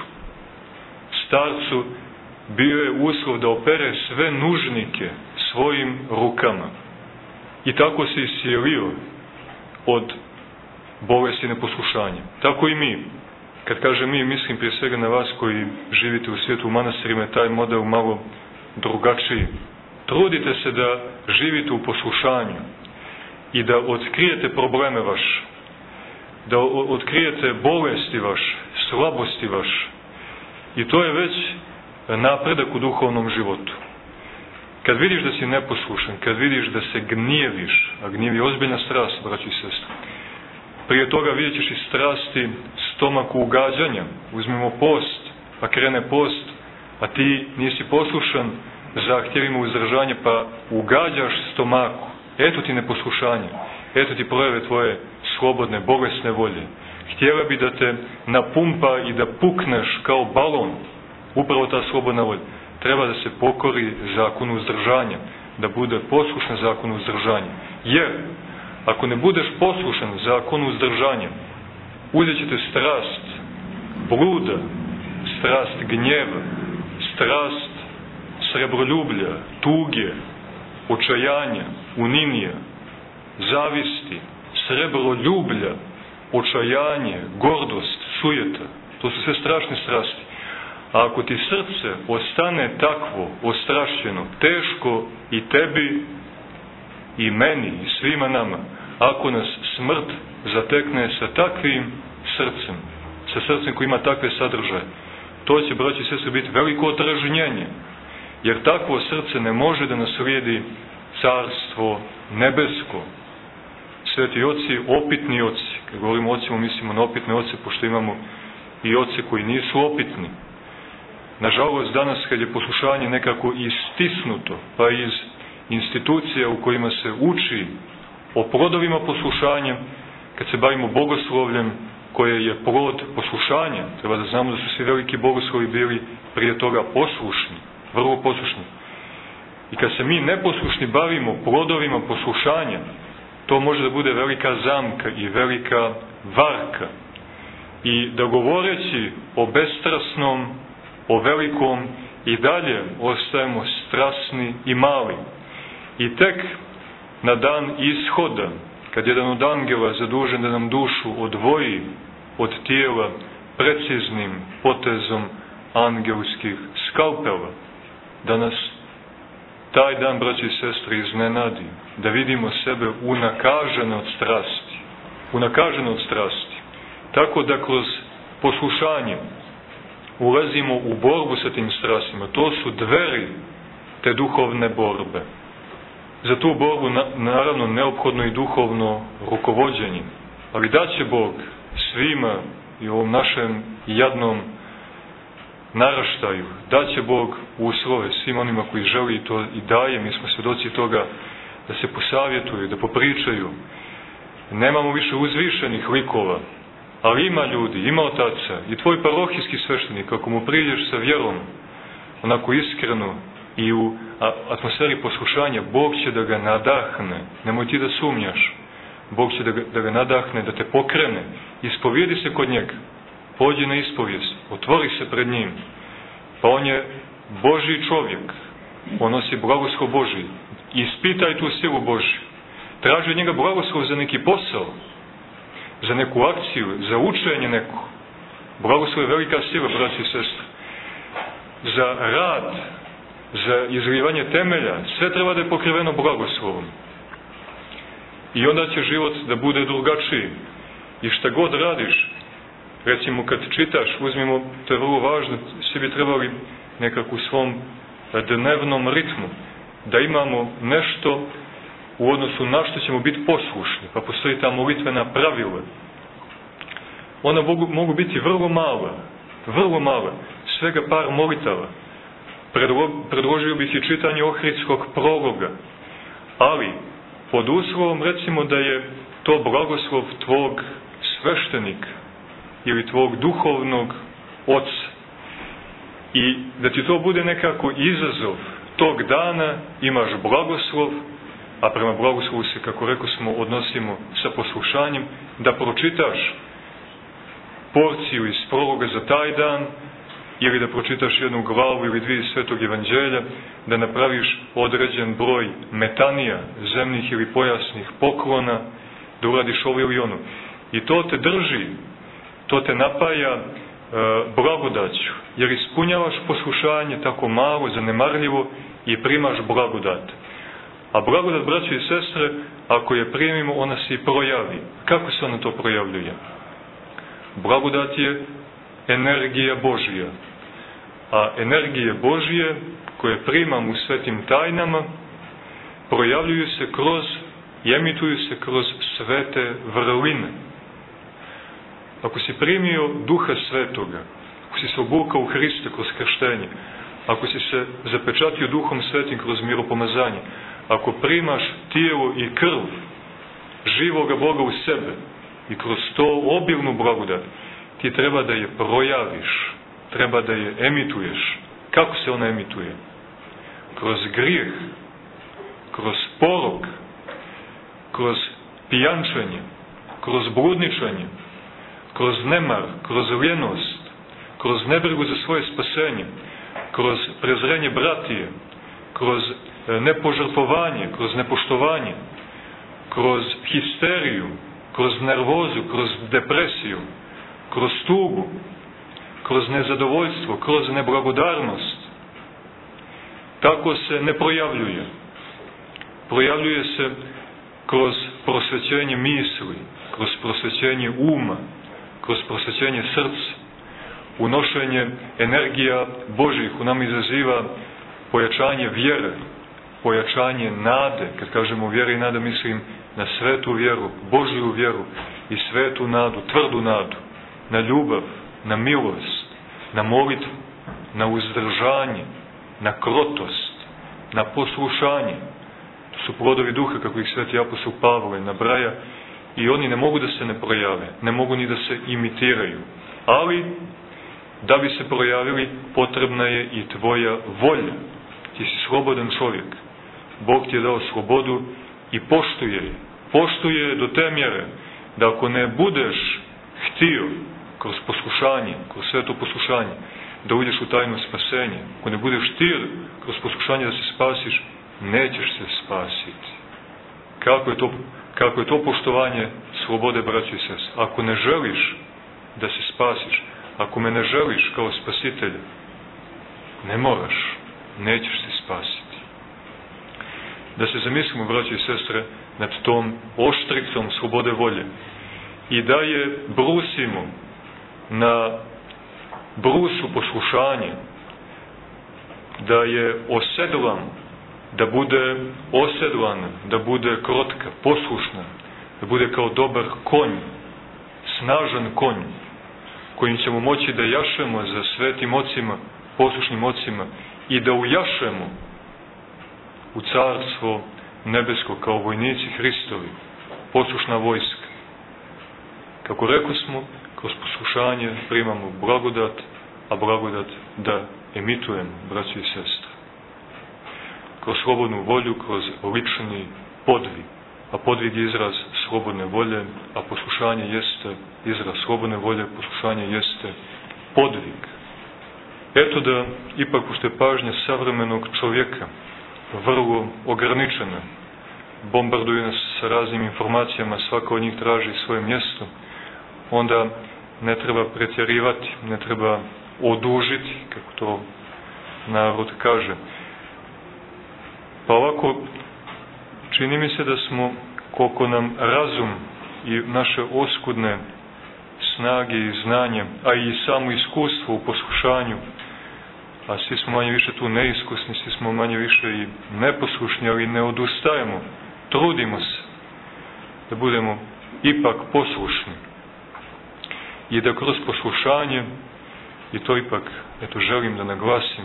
starcu, bio je uslov da opere sve nužnike svojim rukama. I tako se iscijelio od bolesti neposlušanja. Tako i mi. Kad kažem mi, mislim prije svega na vas koji živite u svijetu u manastirima, je taj model malo drugačiji. Trudite se da živite u poslušanju i da otkrijete probleme vaše, da otkrijete bolesti vaše, slabosti vaše. I to je već napredak u duhovnom životu. Kad vidiš da si neposlušan, kad vidiš da se gnjeviš, a gnjev je ozbiljna strast, braći i sestre, prije toga vidjet ćeš i strasti stomaku ugađanja. Uzmimo post, pa krene post, a ti nisi poslušan zahtjevima uzdržanja, pa ugađaš stomaku. Eto ti neposlušanje, eto ti projeve tvoje slobodne, bolesne volje. Htjela bi da te napumpa i da pukneš kao balon. Upravo ta slobodna volja. Treba da se pokori zakonu uzdržanja, da bude poslušan zakonu uzdržanja. Jer, ako ne budeš poslušan zakonu uzdržanja, uzet će te strast bluda, strast gnjeva, strast srebroljublja, tuge, očajanja, uninija, zavisti, srebroljublja, očajanje, gordost, sujeta. To su sve strašne strasti. A ako ti srce ostane takvo, ostrašćeno, teško i tebi, i meni, i svima nama, ako nas smrt zatekne sa takvim srcem, sa srcem koji ima takve sadržaje, to će, braći i sestre, biti veliko otražnjenje. Jer takvo srce ne može da naslijedi carstvo nebesko. Sveti oci, opitni oci, kad govorimo o ocima, mislimo na opitne oce, pošto imamo i oce koji nisu opitni. Nažalost, danas kad je poslušanje nekako istisnuto, pa iz institucija u kojima se uči o plodovima poslušanja, kad se bavimo bogoslovljem koje je plod poslušanja, treba da znamo da su svi veliki bogoslovi bili prije toga poslušni, vrlo poslušni. I kad se mi neposlušni bavimo plodovima poslušanja, to može da bude velika zamka i velika varka. I da govoreći o bestrasnom, o velikom, i dalje ostajemo strasni i mali. I tek na dan ishoda, kad jedan od angela zadužen da nam dušu odvoji od tijela preciznim potezom angelskih skalpela, da nas taj dan, braći i sestre, iznenadi, da vidimo sebe unakažene od strasti, unakažene od strasti, tako da kroz poslušanje ulazimo u borbu sa tim strastima. To su dveri te duhovne borbe. Za tu borbu na, naravno neophodno i duhovno rukovođenje. Ali daće Bog svima i ovom našem jadnom naraštaju, daće Bog uslove svim onima koji želi to i daje. Mi smo svjedoci toga da se posavjetuju, da popričaju. Nemamo više uzvišenih likova, ali ima ljudi, ima otaca. I tvoj parohijski sveštenik, ako mu priđeš sa vjerom, onako iskreno i u atmosferi poslušanja, Bog će da ga nadahne. Nemoj ti da sumnjaš. Bog će da ga, da ga nadahne, da te pokrene. Ispovijedi se kod njega. Pođi na ispovijest. Otvori se pred njim. Pa on je Božji čovjek. On nosi blagoslov Božji. Ispitaj tu silu Božju. Traži od njega blagoslov za neki posao, za neku akciju, za učenje neko. Blagoslov je velika sila, braći i sestre. Za rad, za izlivanje temelja, sve treba da je pokriveno blagoslovom. I onda će život da bude drugačiji. I šta god radiš, Recimo, kad čitaš, uzmimo, to je vrlo važno, svi bi trebali nekako u svom dnevnom ritmu, da imamo nešto u odnosu na što ćemo biti poslušni, pa postoji ta molitvena pravila. Ona mogu, mogu biti vrlo mala, vrlo mala, svega par molitava. Predlo, predložio bih i čitanje Ohridskog prologa, ali pod uslovom, recimo, da je to blagoslov tvog sveštenika ili tvog duhovnog oca i da ti to bude nekako izazov tog dana, imaš blagoslov, a prema blagoslovu se, kako rekao smo, odnosimo sa poslušanjem, da pročitaš porciju iz prologa za taj dan, ili da pročitaš jednu glavu ili dvije Svetog Evanđelja, da napraviš određen broj metanija, zemnih ili pojasnih poklona, da uradiš ovo ili ono. I to te drži, to te napaja e, blagodaću, jer ispunjavaš poslušanje tako malo, zanemarljivo i primaš blagodat. A blagodat, braće i sestre, ako je primimo, ona se i projavi. Kako se ona to projavljuje? Blagodat je energija Božija. A energije Božije, koje primam u svetim tajnama, projavljuju se kroz i emituju se kroz svete vrline. Ako si primio Duha Svetoga, ako si se obukao u Hriste kroz krštenje, ako si se zapečatio Duhom Svetim kroz miropomazanje, ako primaš tijelo i krv živoga Boga u sebe i kroz to obilnu blagodat, ti treba da je projaviš, treba da je emituješ. Kako se ona emituje? Kroz grijeh, kroz porok, kroz pijančenje, kroz bludničenje, kroz nemar, kroz ljenost, kroz nebrigu za svoje spasenje, kroz prezrenje bratije, kroz nepožrtvovanje, kroz nepoštovanje, kroz histeriju, kroz nervozu, kroz depresiju, kroz tugu, kroz nezadovoljstvo, kroz neblagodarnost. Tako se ne projavljuje. Projavljuje se kroz prosvećenje misli, kroz prosvećenje uma, kroz prosvećenje srca. Unošenje energija Božih u nama izaziva pojačanje vjere, pojačanje nade. Kad kažemo vjera i nada, mislim na svetu vjeru, Božju vjeru i svetu nadu, tvrdu nadu, na ljubav, na milost, na molitvu, na uzdržanje, na krotost, na poslušanje. To su plodovi duha, kako ih sveti apostol Pavle nabraja, i oni ne mogu da se ne projave, ne mogu ni da se imitiraju. Ali, da bi se projavili, potrebna je i tvoja volja. Ti si slobodan čovjek. Bog ti je dao slobodu i poštuje je. Poštuje je do te mjere da ako ne budeš htio kroz poslušanje, kroz sveto poslušanje, da uđeš u tajno spasenje, ako ne budeš htio kroz poslušanje da se spasiš, nećeš se spasiti. Kako je to, kako je to poštovanje slobode, braći i sestre? Ako ne želiš da se spasiš, ako me ne želiš kao spasitelja, ne moraš, nećeš se spasiti. Da se zamislimo, braći i sestre, nad tom oštricom slobode volje i da je brusimo na brusu poslušanje, da je osedlam, da bude osedlana, da bude krotka, poslušna, da bude kao dobar konj, snažan konj, kojim ćemo moći da jašemo za svetim ocima, poslušnim ocima i da ujašemo u carstvo nebesko kao vojnici Hristovi, poslušna vojska. Kako rekli smo, kroz poslušanje primamo blagodat, a blagodat da emitujemo, braći i sestre. Kroz slobodnu volju, kroz lični podvig. A podvig je izraz slobodne volje, a poslušanje jeste izraz slobodne volje, poslušanje jeste podvig. Eto da, ipak, pošto je pažnja savremenog čovjeka vrlo ograničena, bombarduju nas sa raznim informacijama, svaka od njih traži svoje mjesto, onda ne treba pretjerivati, ne treba odužiti, kako to narod kaže. Pa ovako, čini mi se da smo, koliko nam razum i naše oskudne snage i znanja, a i samo iskustvo u poslušanju, a svi smo manje više tu neiskusni, svi smo manje više i neposlušni, ali ne odustajemo, trudimo se da budemo ipak poslušni i da kroz poslušanje, i to ipak, eto, želim da naglasim,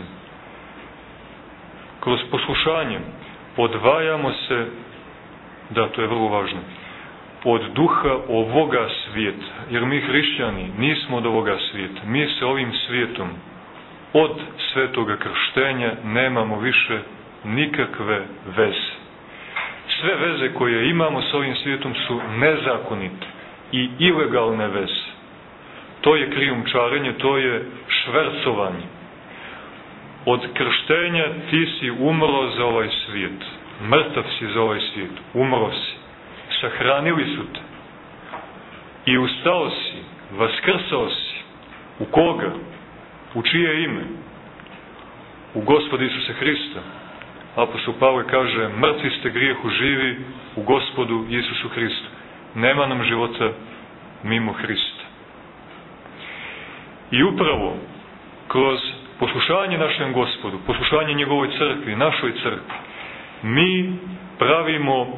kroz poslušanje odvajamo se, da, to je vrlo važno, od duha ovoga svijeta, jer mi hrišćani nismo od ovoga svijeta, mi se ovim svijetom od svetoga krštenja nemamo više nikakve veze. Sve veze koje imamo s ovim svijetom su nezakonite i ilegalne veze. To je krijumčarenje, to je švercovanje. Od krštenja ti si umro za ovaj svijet, mrtav si za ovaj svijet, umro si, sahranili su te i ustao si, vaskrsao si. U koga? U čije ime? U Gospoda Isusa Hrista. Apostol Pavle kaže, mrtvi ste grijehu, živi u Gospodu Isusu Hristu. Nema nam života mimo Hrista. I upravo kroz poslušanje našem Gospodu, poslušanje njegovoj crkvi, našoj crkvi, mi pravimo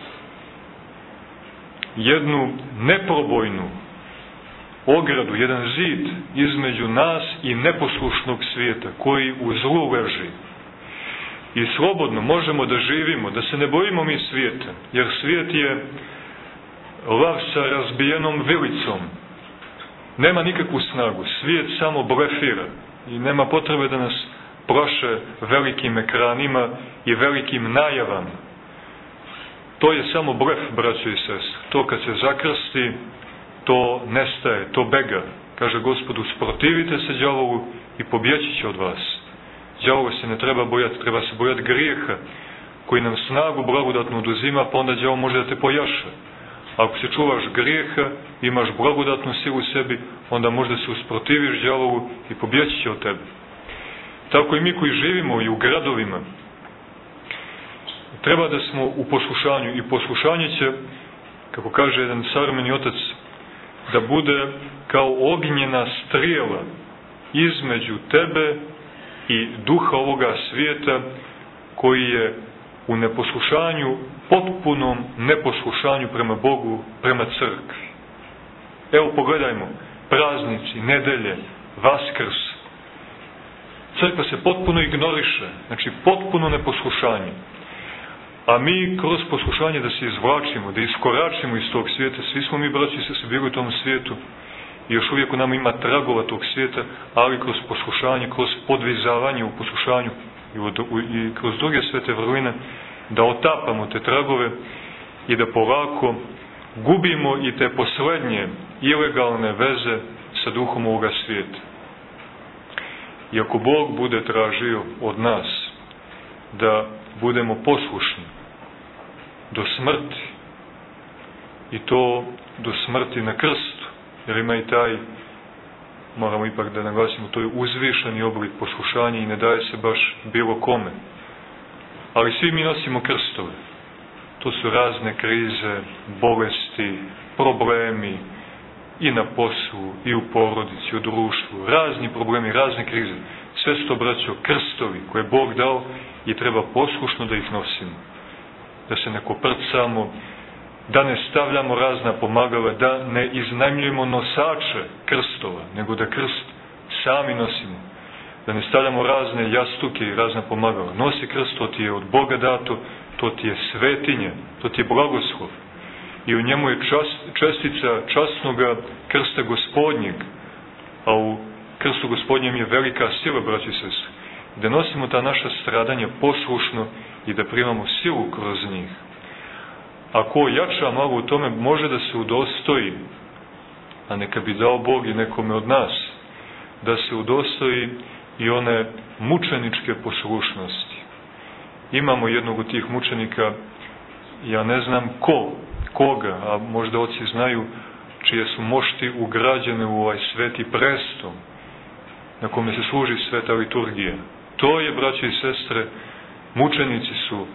jednu neprobojnu ogradu, jedan zid između nas i neposlušnog svijeta koji u zlu leži. I slobodno možemo da živimo, da se ne bojimo mi svijeta, jer svijet je lav sa razbijenom vilicom. Nema nikakvu snagu, svijet samo blefira i nema potrebe da nas proše velikim ekranima i velikim najavama. To je samo blef, braćo i sestre. To kad se zakrsti, to nestaje, to bega. Kaže Gospod, usprotivite se đavolu i pobjeći će od vas. Đavola se ne treba bojati, treba se bojati grijeha koji nam snagu blagodatno oduzima, pa onda đavol može da te pojaša. Ako se čuvaš grijeha, imaš blagodatnu silu u sebi, onda možda se usprotiviš đavolu i pobjeći će od tebe. Tako i mi koji živimo i u gradovima, treba da smo u poslušanju, i poslušanje će, kako kaže jedan savremeni otac, da bude kao ognjena strijela između tebe i duha ovoga svijeta koji je u neposlušanju, potpunom neposlušanju prema Bogu, prema crkvi. Evo pogledajmo, praznici, nedelje, Vaskrs. Crkva se potpuno ignoriše, znači potpuno neposlušanje. A mi kroz poslušanje da se izvlačimo, da iskoračimo iz tog svijeta, svi smo mi, braći, se bili u tom svijetu i još uvijek u nama ima tragova tog svijeta, ali kroz poslušanje, kroz podvizavanje u poslušanju i, u, i kroz druge svete vrline, da otapamo te tragove i da polako gubimo i te poslednje ilegalne veze sa duhom ovoga svijeta. I ako Bog bude tražio od nas da budemo poslušni do smrti, i to do smrti na krstu, jer ima i taj, moramo ipak da naglasimo, to je uzvišeni oblik poslušanja i ne daje se baš bilo kome. Ali svi mi nosimo krstove. To su razne krize, bolesti, problemi i na poslu, i u porodici, u društvu, razni problemi, razne krize. Sve su to, braćo, krstovi koje je Bog dao i treba poslušno da ih nosimo. Da se ne koprcamo, da ne stavljamo razna pomagala, da ne iznajmljujemo nosače krstova, nego da krst sami nosimo. Da ne stavljamo razne jastuke i razna pomagala. Nosi krst, to ti je od Boga dato, to ti je svetinje, to ti je blagoslov. I u njemu je čast, čestica časnoga krsta Gospodnjeg, a u krstu Gospodnjem je velika sila, braći i sestre. Da nosimo ta naša stradanja poslušno i da primamo silu kroz njih. A ko jača malo u tome, može da se udostoji, a neka bi dao Bog i nekome od nas, da se udostoji i one mučeničke poslušnosti. Imamo jednog od tih mučenika, ja ne znam ko, koga, a možda oci znaju, čije su mošti ugrađene u ovaj sveti presto, na kome se služi sveta liturgija. To je, braći i sestre, mučenici su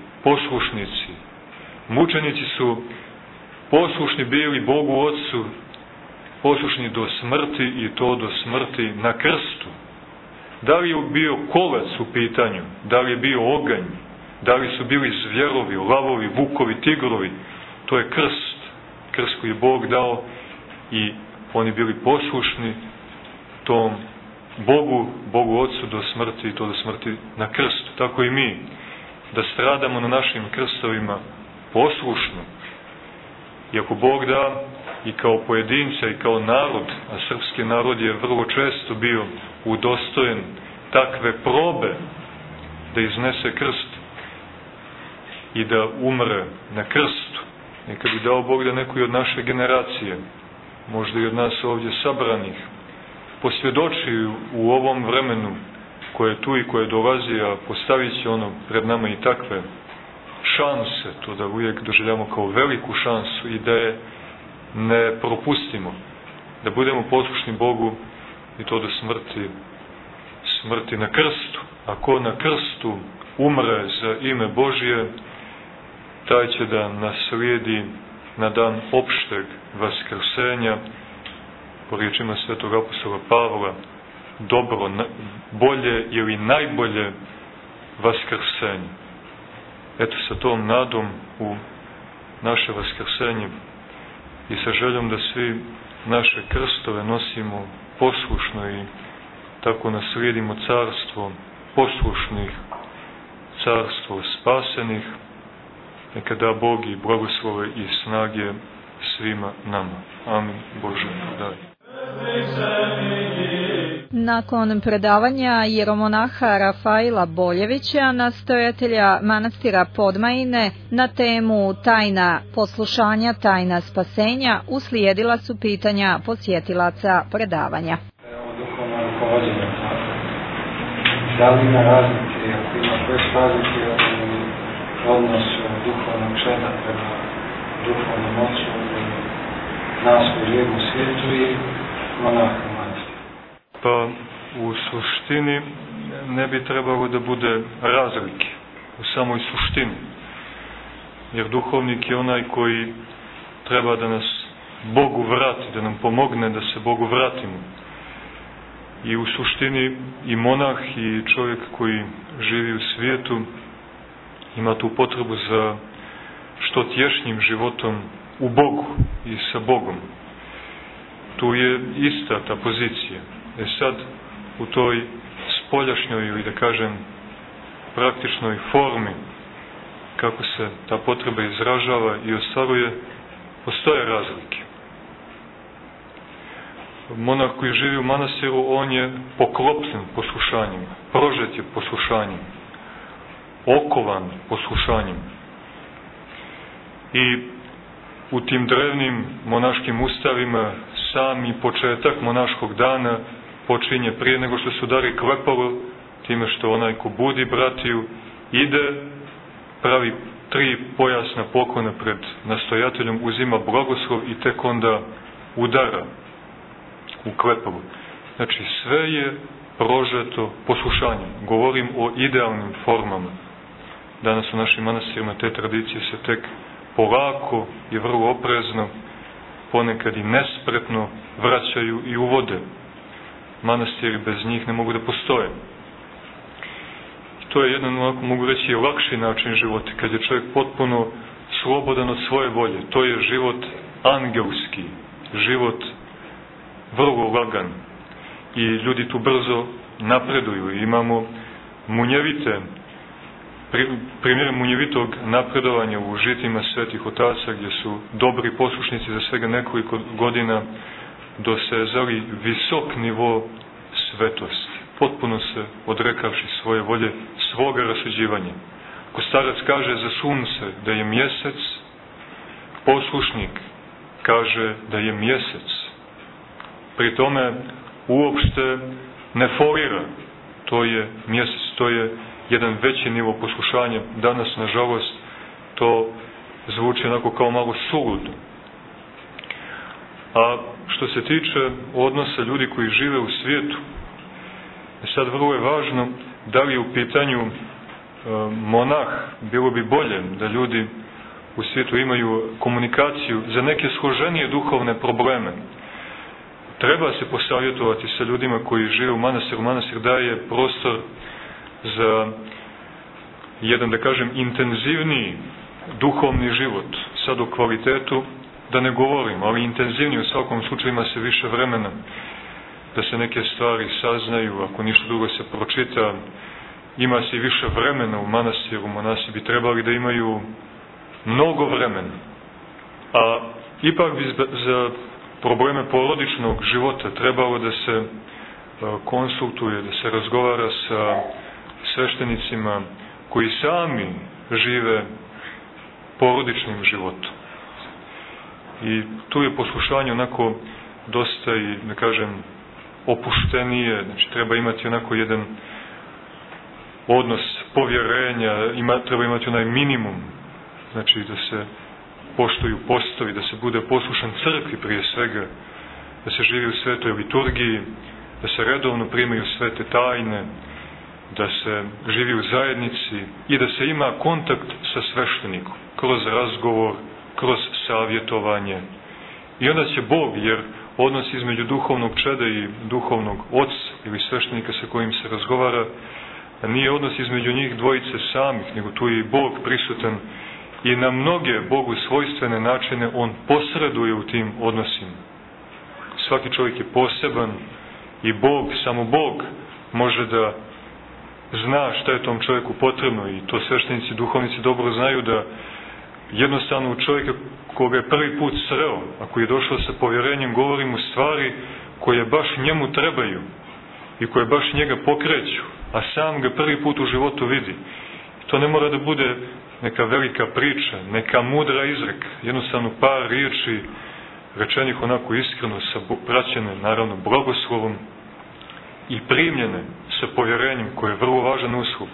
poslušnici. Mučenici su poslušni bili Bogu Otcu poslušni do smrti i to do smrti na krstu. Da li je bio kolac u pitanju, da li je bio oganj, da li su bili zvjerovi, lavovi, vukovi, tigrovi, to je krst, krst koji je Bog dao i oni bili poslušni tom Bogu, Bogu Otcu do smrti i to do smrti na krstu. Tako i mi, da stradamo na našim krstovima poslušno. I ako Bog da, i kao pojedinca i kao narod, a srpski narod je vrlo često bio udostojen takve probe da iznese krst i da umre na krstu. Neka bi dao Bog da neko i od naše generacije, možda i od nas ovdje sabranih, posvjedoči u ovom vremenu koje je tu i koje dolazi, a postavit će ono pred nama i takve šanse, to da uvijek doživljamo kao veliku šansu i da je ne propustimo, da budemo poslušni Bogu i to do smrti, smrti na krstu. Ako na krstu umre za ime Božje, taj će da naslijedi na dan opšteg vaskrsenja, po riječima svetog apostola Pavla, dobro, bolje ili najbolje vaskrsenje. Eto, sa tom nadom u naše vaskrsenje i sa željom da svi naše krstove nosimo poslušno i tako naslijedimo carstvo poslušnih, carstvo spasenih, neka da Bog i blagoslove i snage svima nama. Amin. Bože, daj. Nakon predavanja jeromonaha Rafaila Boljevića, nastojatelja manastira Podmajine, na temu tajna poslušanja, tajna spasenja, uslijedila su pitanja posjetilaca predavanja. Evo duhovno rukovođenje. Da li ima razlike, ako ima koje razlike u odnosu duhovnog čeda prema duhovnom ocu i nas koji živimo u svijetu i monaha manastira? Pa u suštini ne bi trebalo da bude razlike u samoj suštini. Jer duhovnik je onaj koji treba da nas Bogu vrati, da nam pomogne da se Bogu vratimo. I u suštini i monah i čovjek koji živi u svijetu ima tu potrebu za što tješnjim životom u Bogu i sa Bogom. Tu je ista ta pozicija. E sad, u toj spoljašnjoj ili da kažem praktičnoj formi kako se ta potreba izražava i ostvaruje, postoje razlike. Monah koji živi u manastiru, on je poklopljen poslušanjem, prožet je poslušanjem, okovan poslušanjem. I u tim drevnim monaškim ustavima sami početak monaškog dana počinje prije nego što se udari klepalo, time što onaj ko budi bratiju ide, pravi tri pojasna poklona pred nastojateljom, uzima blagoslov i tek onda udara u klepalu. Znači sve je prožeto poslušanjem. Govorim o idealnim formama. Danas u našim manastirima te tradicije se tek polako i vrlo oprezno, ponekad i nespretno vraćaju i uvode. Manastiri bez njih ne mogu da postoje. I to je jedan, ovako mogu reći, lakši način života, kad je čovjek potpuno slobodan od svoje volje. To je život angelski, život vrlo lagan. I ljudi tu brzo napreduju. Imamo munjevite, primjer munjevitog napredovanja u žitima svetih otaca, gdje su dobri poslušnici za svega nekoliko godina dosezali visok nivo svetosti, potpuno se odrekavši svoje volje, svoga rasuđivanja. Ako starac kaže za sunce da je mjesec, poslušnik kaže da je mjesec. Pri tome uopšte ne folira, to je mjesec, to je jedan veći nivo poslušanja. Danas, nažalost, to zvuči onako kao malo suludo. A što se tiče odnosa ljudi koji žive u svijetu, sad vrlo je važno da li je u pitanju e, monah, bilo bi bolje da ljudi u svijetu imaju komunikaciju za neke složenije duhovne probleme. treba se posavjetovati sa ljudima koji žive u manastiru. Manastir daje prostor za jedan, da kažem, intenzivniji duhovni život. Sad o kvalitetu da ne govorim, ali intenzivniji, u svakom slučaju ima se više vremena da se neke stvari saznaju, ako ništa drugo se pročita, ima se i više vremena u manastiru. Monasi bi trebali da imaju mnogo vremena, a ipak bi za probleme porodičnog života trebalo da se konsultuje, da se razgovara sa sveštenicima koji sami žive porodičnim životom. I tu je poslušanje onako dosta i, da kažem, opuštenije, znači treba imati onako jedan odnos povjerenja, ima, treba imati onaj minimum, znači da se poštuju postovi, da se bude poslušan crkvi prije svega, da se živi u svetoj liturgiji, da se redovno primaju svete tajne, da se živi u zajednici i da se ima kontakt sa sveštenikom, kroz razgovor, kroz savjetovanje. I onda će Bog, jer odnos između duhovnog čeda i duhovnog oca ili sveštenika sa kojim se razgovara, nije odnos između njih dvojice samih, nego tu je i Bog prisutan i na mnoge Bogu svojstvene načine on posreduje u tim odnosima. Svaki čovjek je poseban i Bog, samo Bog može da zna šta je tom čovjeku potrebno, i to sveštenici, duhovnici dobro znaju, da jednostavno u čovjeka koga je prvi put sreo, ako je došao sa povjerenjem, govori mu stvari koje baš njemu trebaju i koje baš njega pokreću, a sam ga prvi put u životu vidi. To ne mora da bude neka velika priča, neka mudra izreka, jednostavno par riječi rečenih onako iskreno, sa praćene naravno blagoslovom i primljene sa povjerenjem, koje je vrlo važan uslov.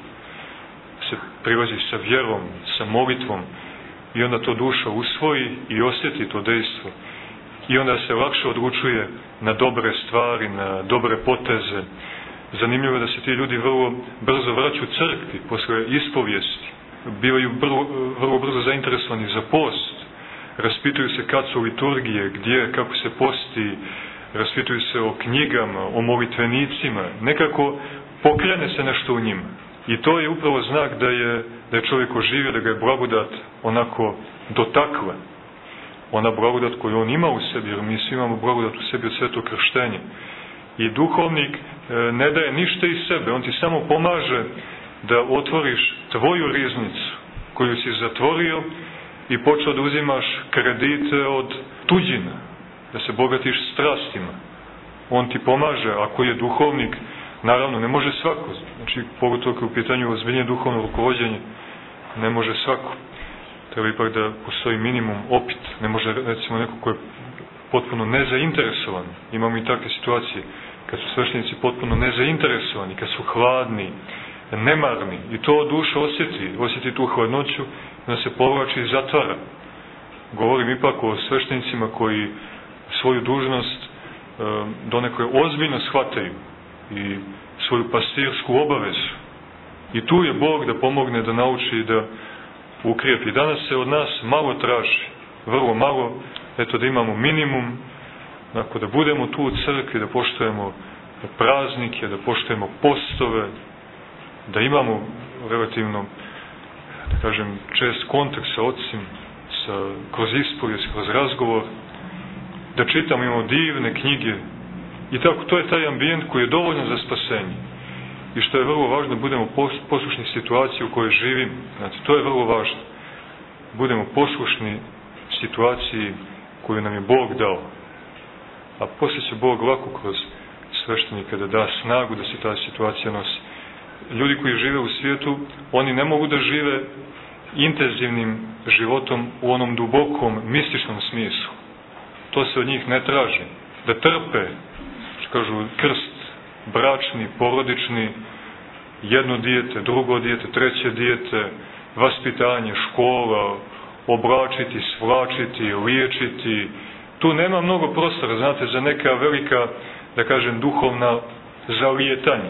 Se prilazi sa vjerom, sa molitvom, i onda to duša usvoji i osjeti to dejstvo. I onda se lakše odlučuje na dobre stvari, na dobre poteze. Zanimljivo je da se ti ljudi vrlo brzo vraćaju crkvi posle ispovijesti. Bivaju vrlo, vrlo brzo zainteresovani za post. Raspituju se kad su liturgije, gdje, kako se posti, raspituju se o knjigama, o molitvenicima. Nekako pokrene se nešto u njima. I to je upravo znak da je, da je čovjek oživio, da ga je blagodat onako dotakla. Ona blagodat koju on ima u sebi, jer mi svi imamo blagodat u sebi od svetog krštenja. I duhovnik e, ne daje ništa iz sebe, on ti samo pomaže da otvoriš tvoju riznicu koju si zatvorio i počeo da uzimaš kredite od tuđina, da se bogatiš strastima. On ti pomaže, ako je duhovnik, naravno ne može svako, znači pogotovo kao u pitanju ozbiljnije duhovno rukovođenje, ne može svako. Treba ipak da postoji minimum opit, ne može recimo neko ko je potpuno nezainteresovan. Imamo i takve situacije kad su sveštenici potpuno nezainteresovani, kad su hladni, nemarni, i to duša osjeti, osjeti tu hladnoću, da se povlači i zatvara. Govorim ipak o sveštenicima koji svoju dužnost e, donekle ozbiljno shvataju i svoju pastirsku obavezu. I tu je Bog da pomogne, da nauči i da ukrijepi. Danas se od nas malo traži, vrlo malo, eto da imamo minimum, dakle, da budemo tu u crkvi, da poštujemo praznike, da poštujemo postove, da imamo relativno, da kažem, čest kontakt sa ocem, sa, kroz ispovijest, kroz razgovor, da čitamo, imamo divne knjige, i tako, to je taj ambijent koji je dovoljan za spasenje. I što je vrlo važno, budemo poslušni situaciji u kojoj živimo. Znači, to je vrlo važno. Budemo poslušni situaciji koju nam je Bog dao. A poslije će Bog lako kroz sveštenika da da snagu da se ta situacija nosi. Ljudi koji žive u svijetu, oni ne mogu da žive intenzivnim životom u onom dubokom, mističnom smislu. To se od njih ne traži. Da trpe, što kažu, krst, bračni, porodični, jedno dijete, drugo dijete, treće dijete, vaspitanje, škola, oblačiti, svlačiti, liječiti. Tu nema mnogo prostora, znate, za neka velika, da kažem, duhovna zalijetanja.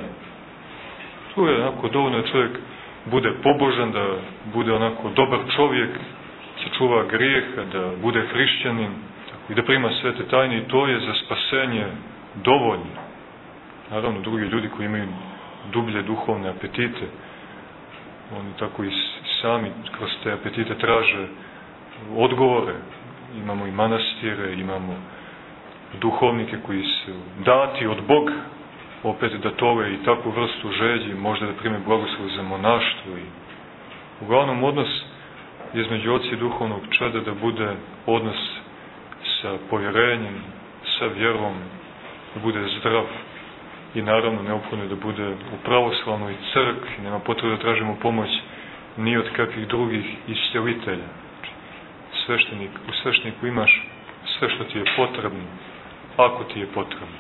Tu je onako dovoljno da čovjek bude pobožan, da bude onako dobar čovjek, se čuva grijeha, da bude hrišćanin, tako i da prima svete tajne, i to je za spasenje dovoljno. Naravno, drugi ljudi koji imaju dublje duhovne apetite, oni tako i sami kroz te apetite traže odgovore. Imamo i manastire, imamo duhovnike koji su dati od Boga, opet da tove i takvu vrstu žeđi, možda da prime blagoslov za monaštvo. I uglavnom, odnos između oca i duhovnog čeda da bude odnos sa povjerenjem, sa vjerom, da bude zdrav i naravno neophodno da bude u pravoslavnoj crkvi. Nema potrebe da tražimo pomoć ni od kakvih drugih iscjelitelja. Sveštenik, u svešteniku imaš sve što ti je potrebno, ako ti je potrebno.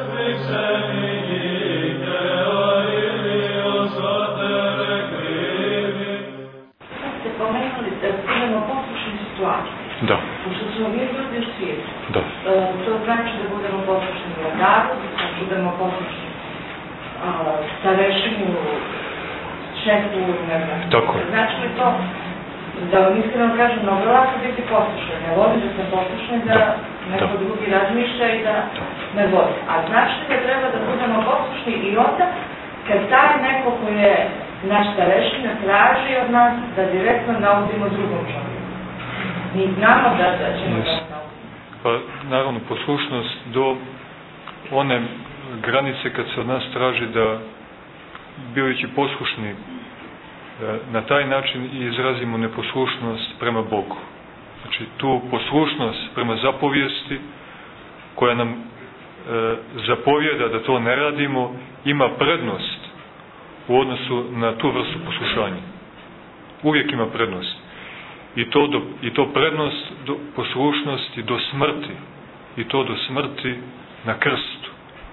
Ste pomenuli da budemo poslušni situaciji. Da. Pošto smo mi ljudi u svijetu. Da. To znači da budemo poslušni vladaru, da budemo poslušni starešinu, šefu, ne znam. Tako. Znači li to, da vam iskreno kažem, mnogo lako biti poslušan. Ne volim da sam poslušan, da, da neko da. drugi razmišlja i da, da. ne volim. A znači li da treba da budemo poslušni i onda, kad taj neko koji je naš starešina traži od nas da direktno naudimo drugom čovjeku. Mi znamo da, da ćemo yes. da naudimo. Pa, naravno, poslušnost do one granice kad se od nas traži da, biojući poslušni, na taj način i izrazimo neposlušnost prema Bogu. Znači, tu poslušnost prema zapovijesti, koja nam e, zapovjeda da to ne radimo, ima prednost u odnosu na tu vrstu poslušanja. Uvijek ima prednost. I to, do, i to prednost do poslušnosti do smrti. I to do smrti na krstu.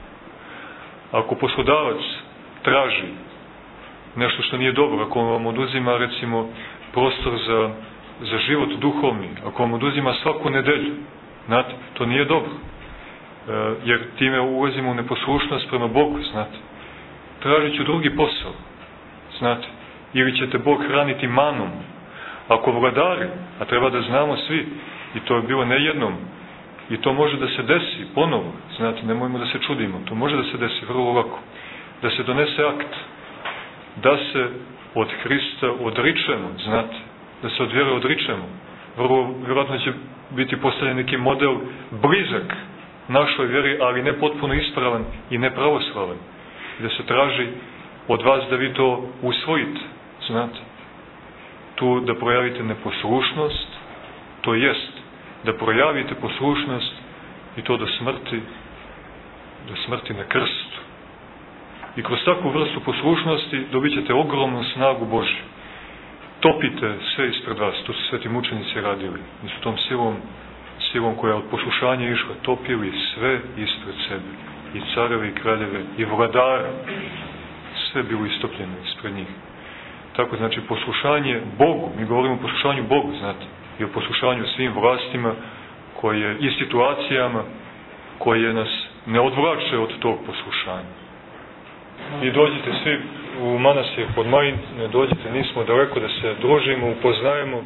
Ako poslodavac traži nešto što nije dobro, ako vam oduzima, recimo, prostor za, za život duhovni, ako vam oduzima svaku nedelju, znate, to nije dobro. E, jer time ulazimo u neposlušnost prema Bogu, znate. Tražit ću drugi posao, znate. Ili ćete Bog hraniti manom. Ako vladari, a treba da znamo svi, i to je bilo ne jednom, i to može da se desi ponovo, znate, nemojmo da se čudimo, to može da se desi vrlo lako, da se donese akt, da se od Hrista odričemo, znate, da se od vjere odričemo. Vrlo vjerojatno će biti postavljen neki model blizak našoj vjeri, ali ne potpuno ispravan i nepravoslavan. I da se traži od vas da vi to usvojite, znate. Tu da projavite neposlušnost, to jest da projavite poslušnost i to do smrti, do smrti na krstu. I kroz takvu vrstu poslušnosti dobit ćete ogromnu snagu Božju. Topite sve ispred vas, to su sveti mučenici radili. I su tom silom, silom koja od poslušanja išla, topili sve ispred sebe. I careve, i kraljeve, i vladare. Sve bilo istopljeno ispred njih. Tako, znači, poslušanje Bogu, mi govorimo o poslušanju Bogu, znate, i o poslušanju svim vlastima koje, i situacijama koje nas ne odvraće od tog poslušanja. I dođite svi u manastir Podmajin, ne dođite, nismo daleko, da se družimo, upoznajemo.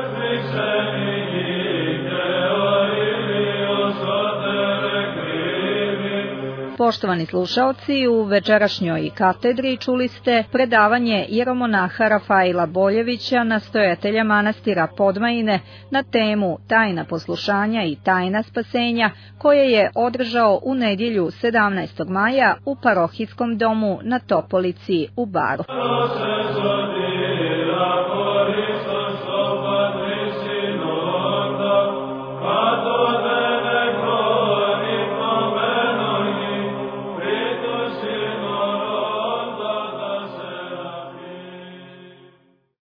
Poštovani slušaoci, u večerašnjoj katedri čuli ste predavanje ieromonaha Rafaila Boljevića, nastojatelja manastira Podmajine, na temu Tajna poslušanja i tajna spasenja, koje je održao u nedjelju sedamnaestog maja u parohijskom domu na Topolici u Baru.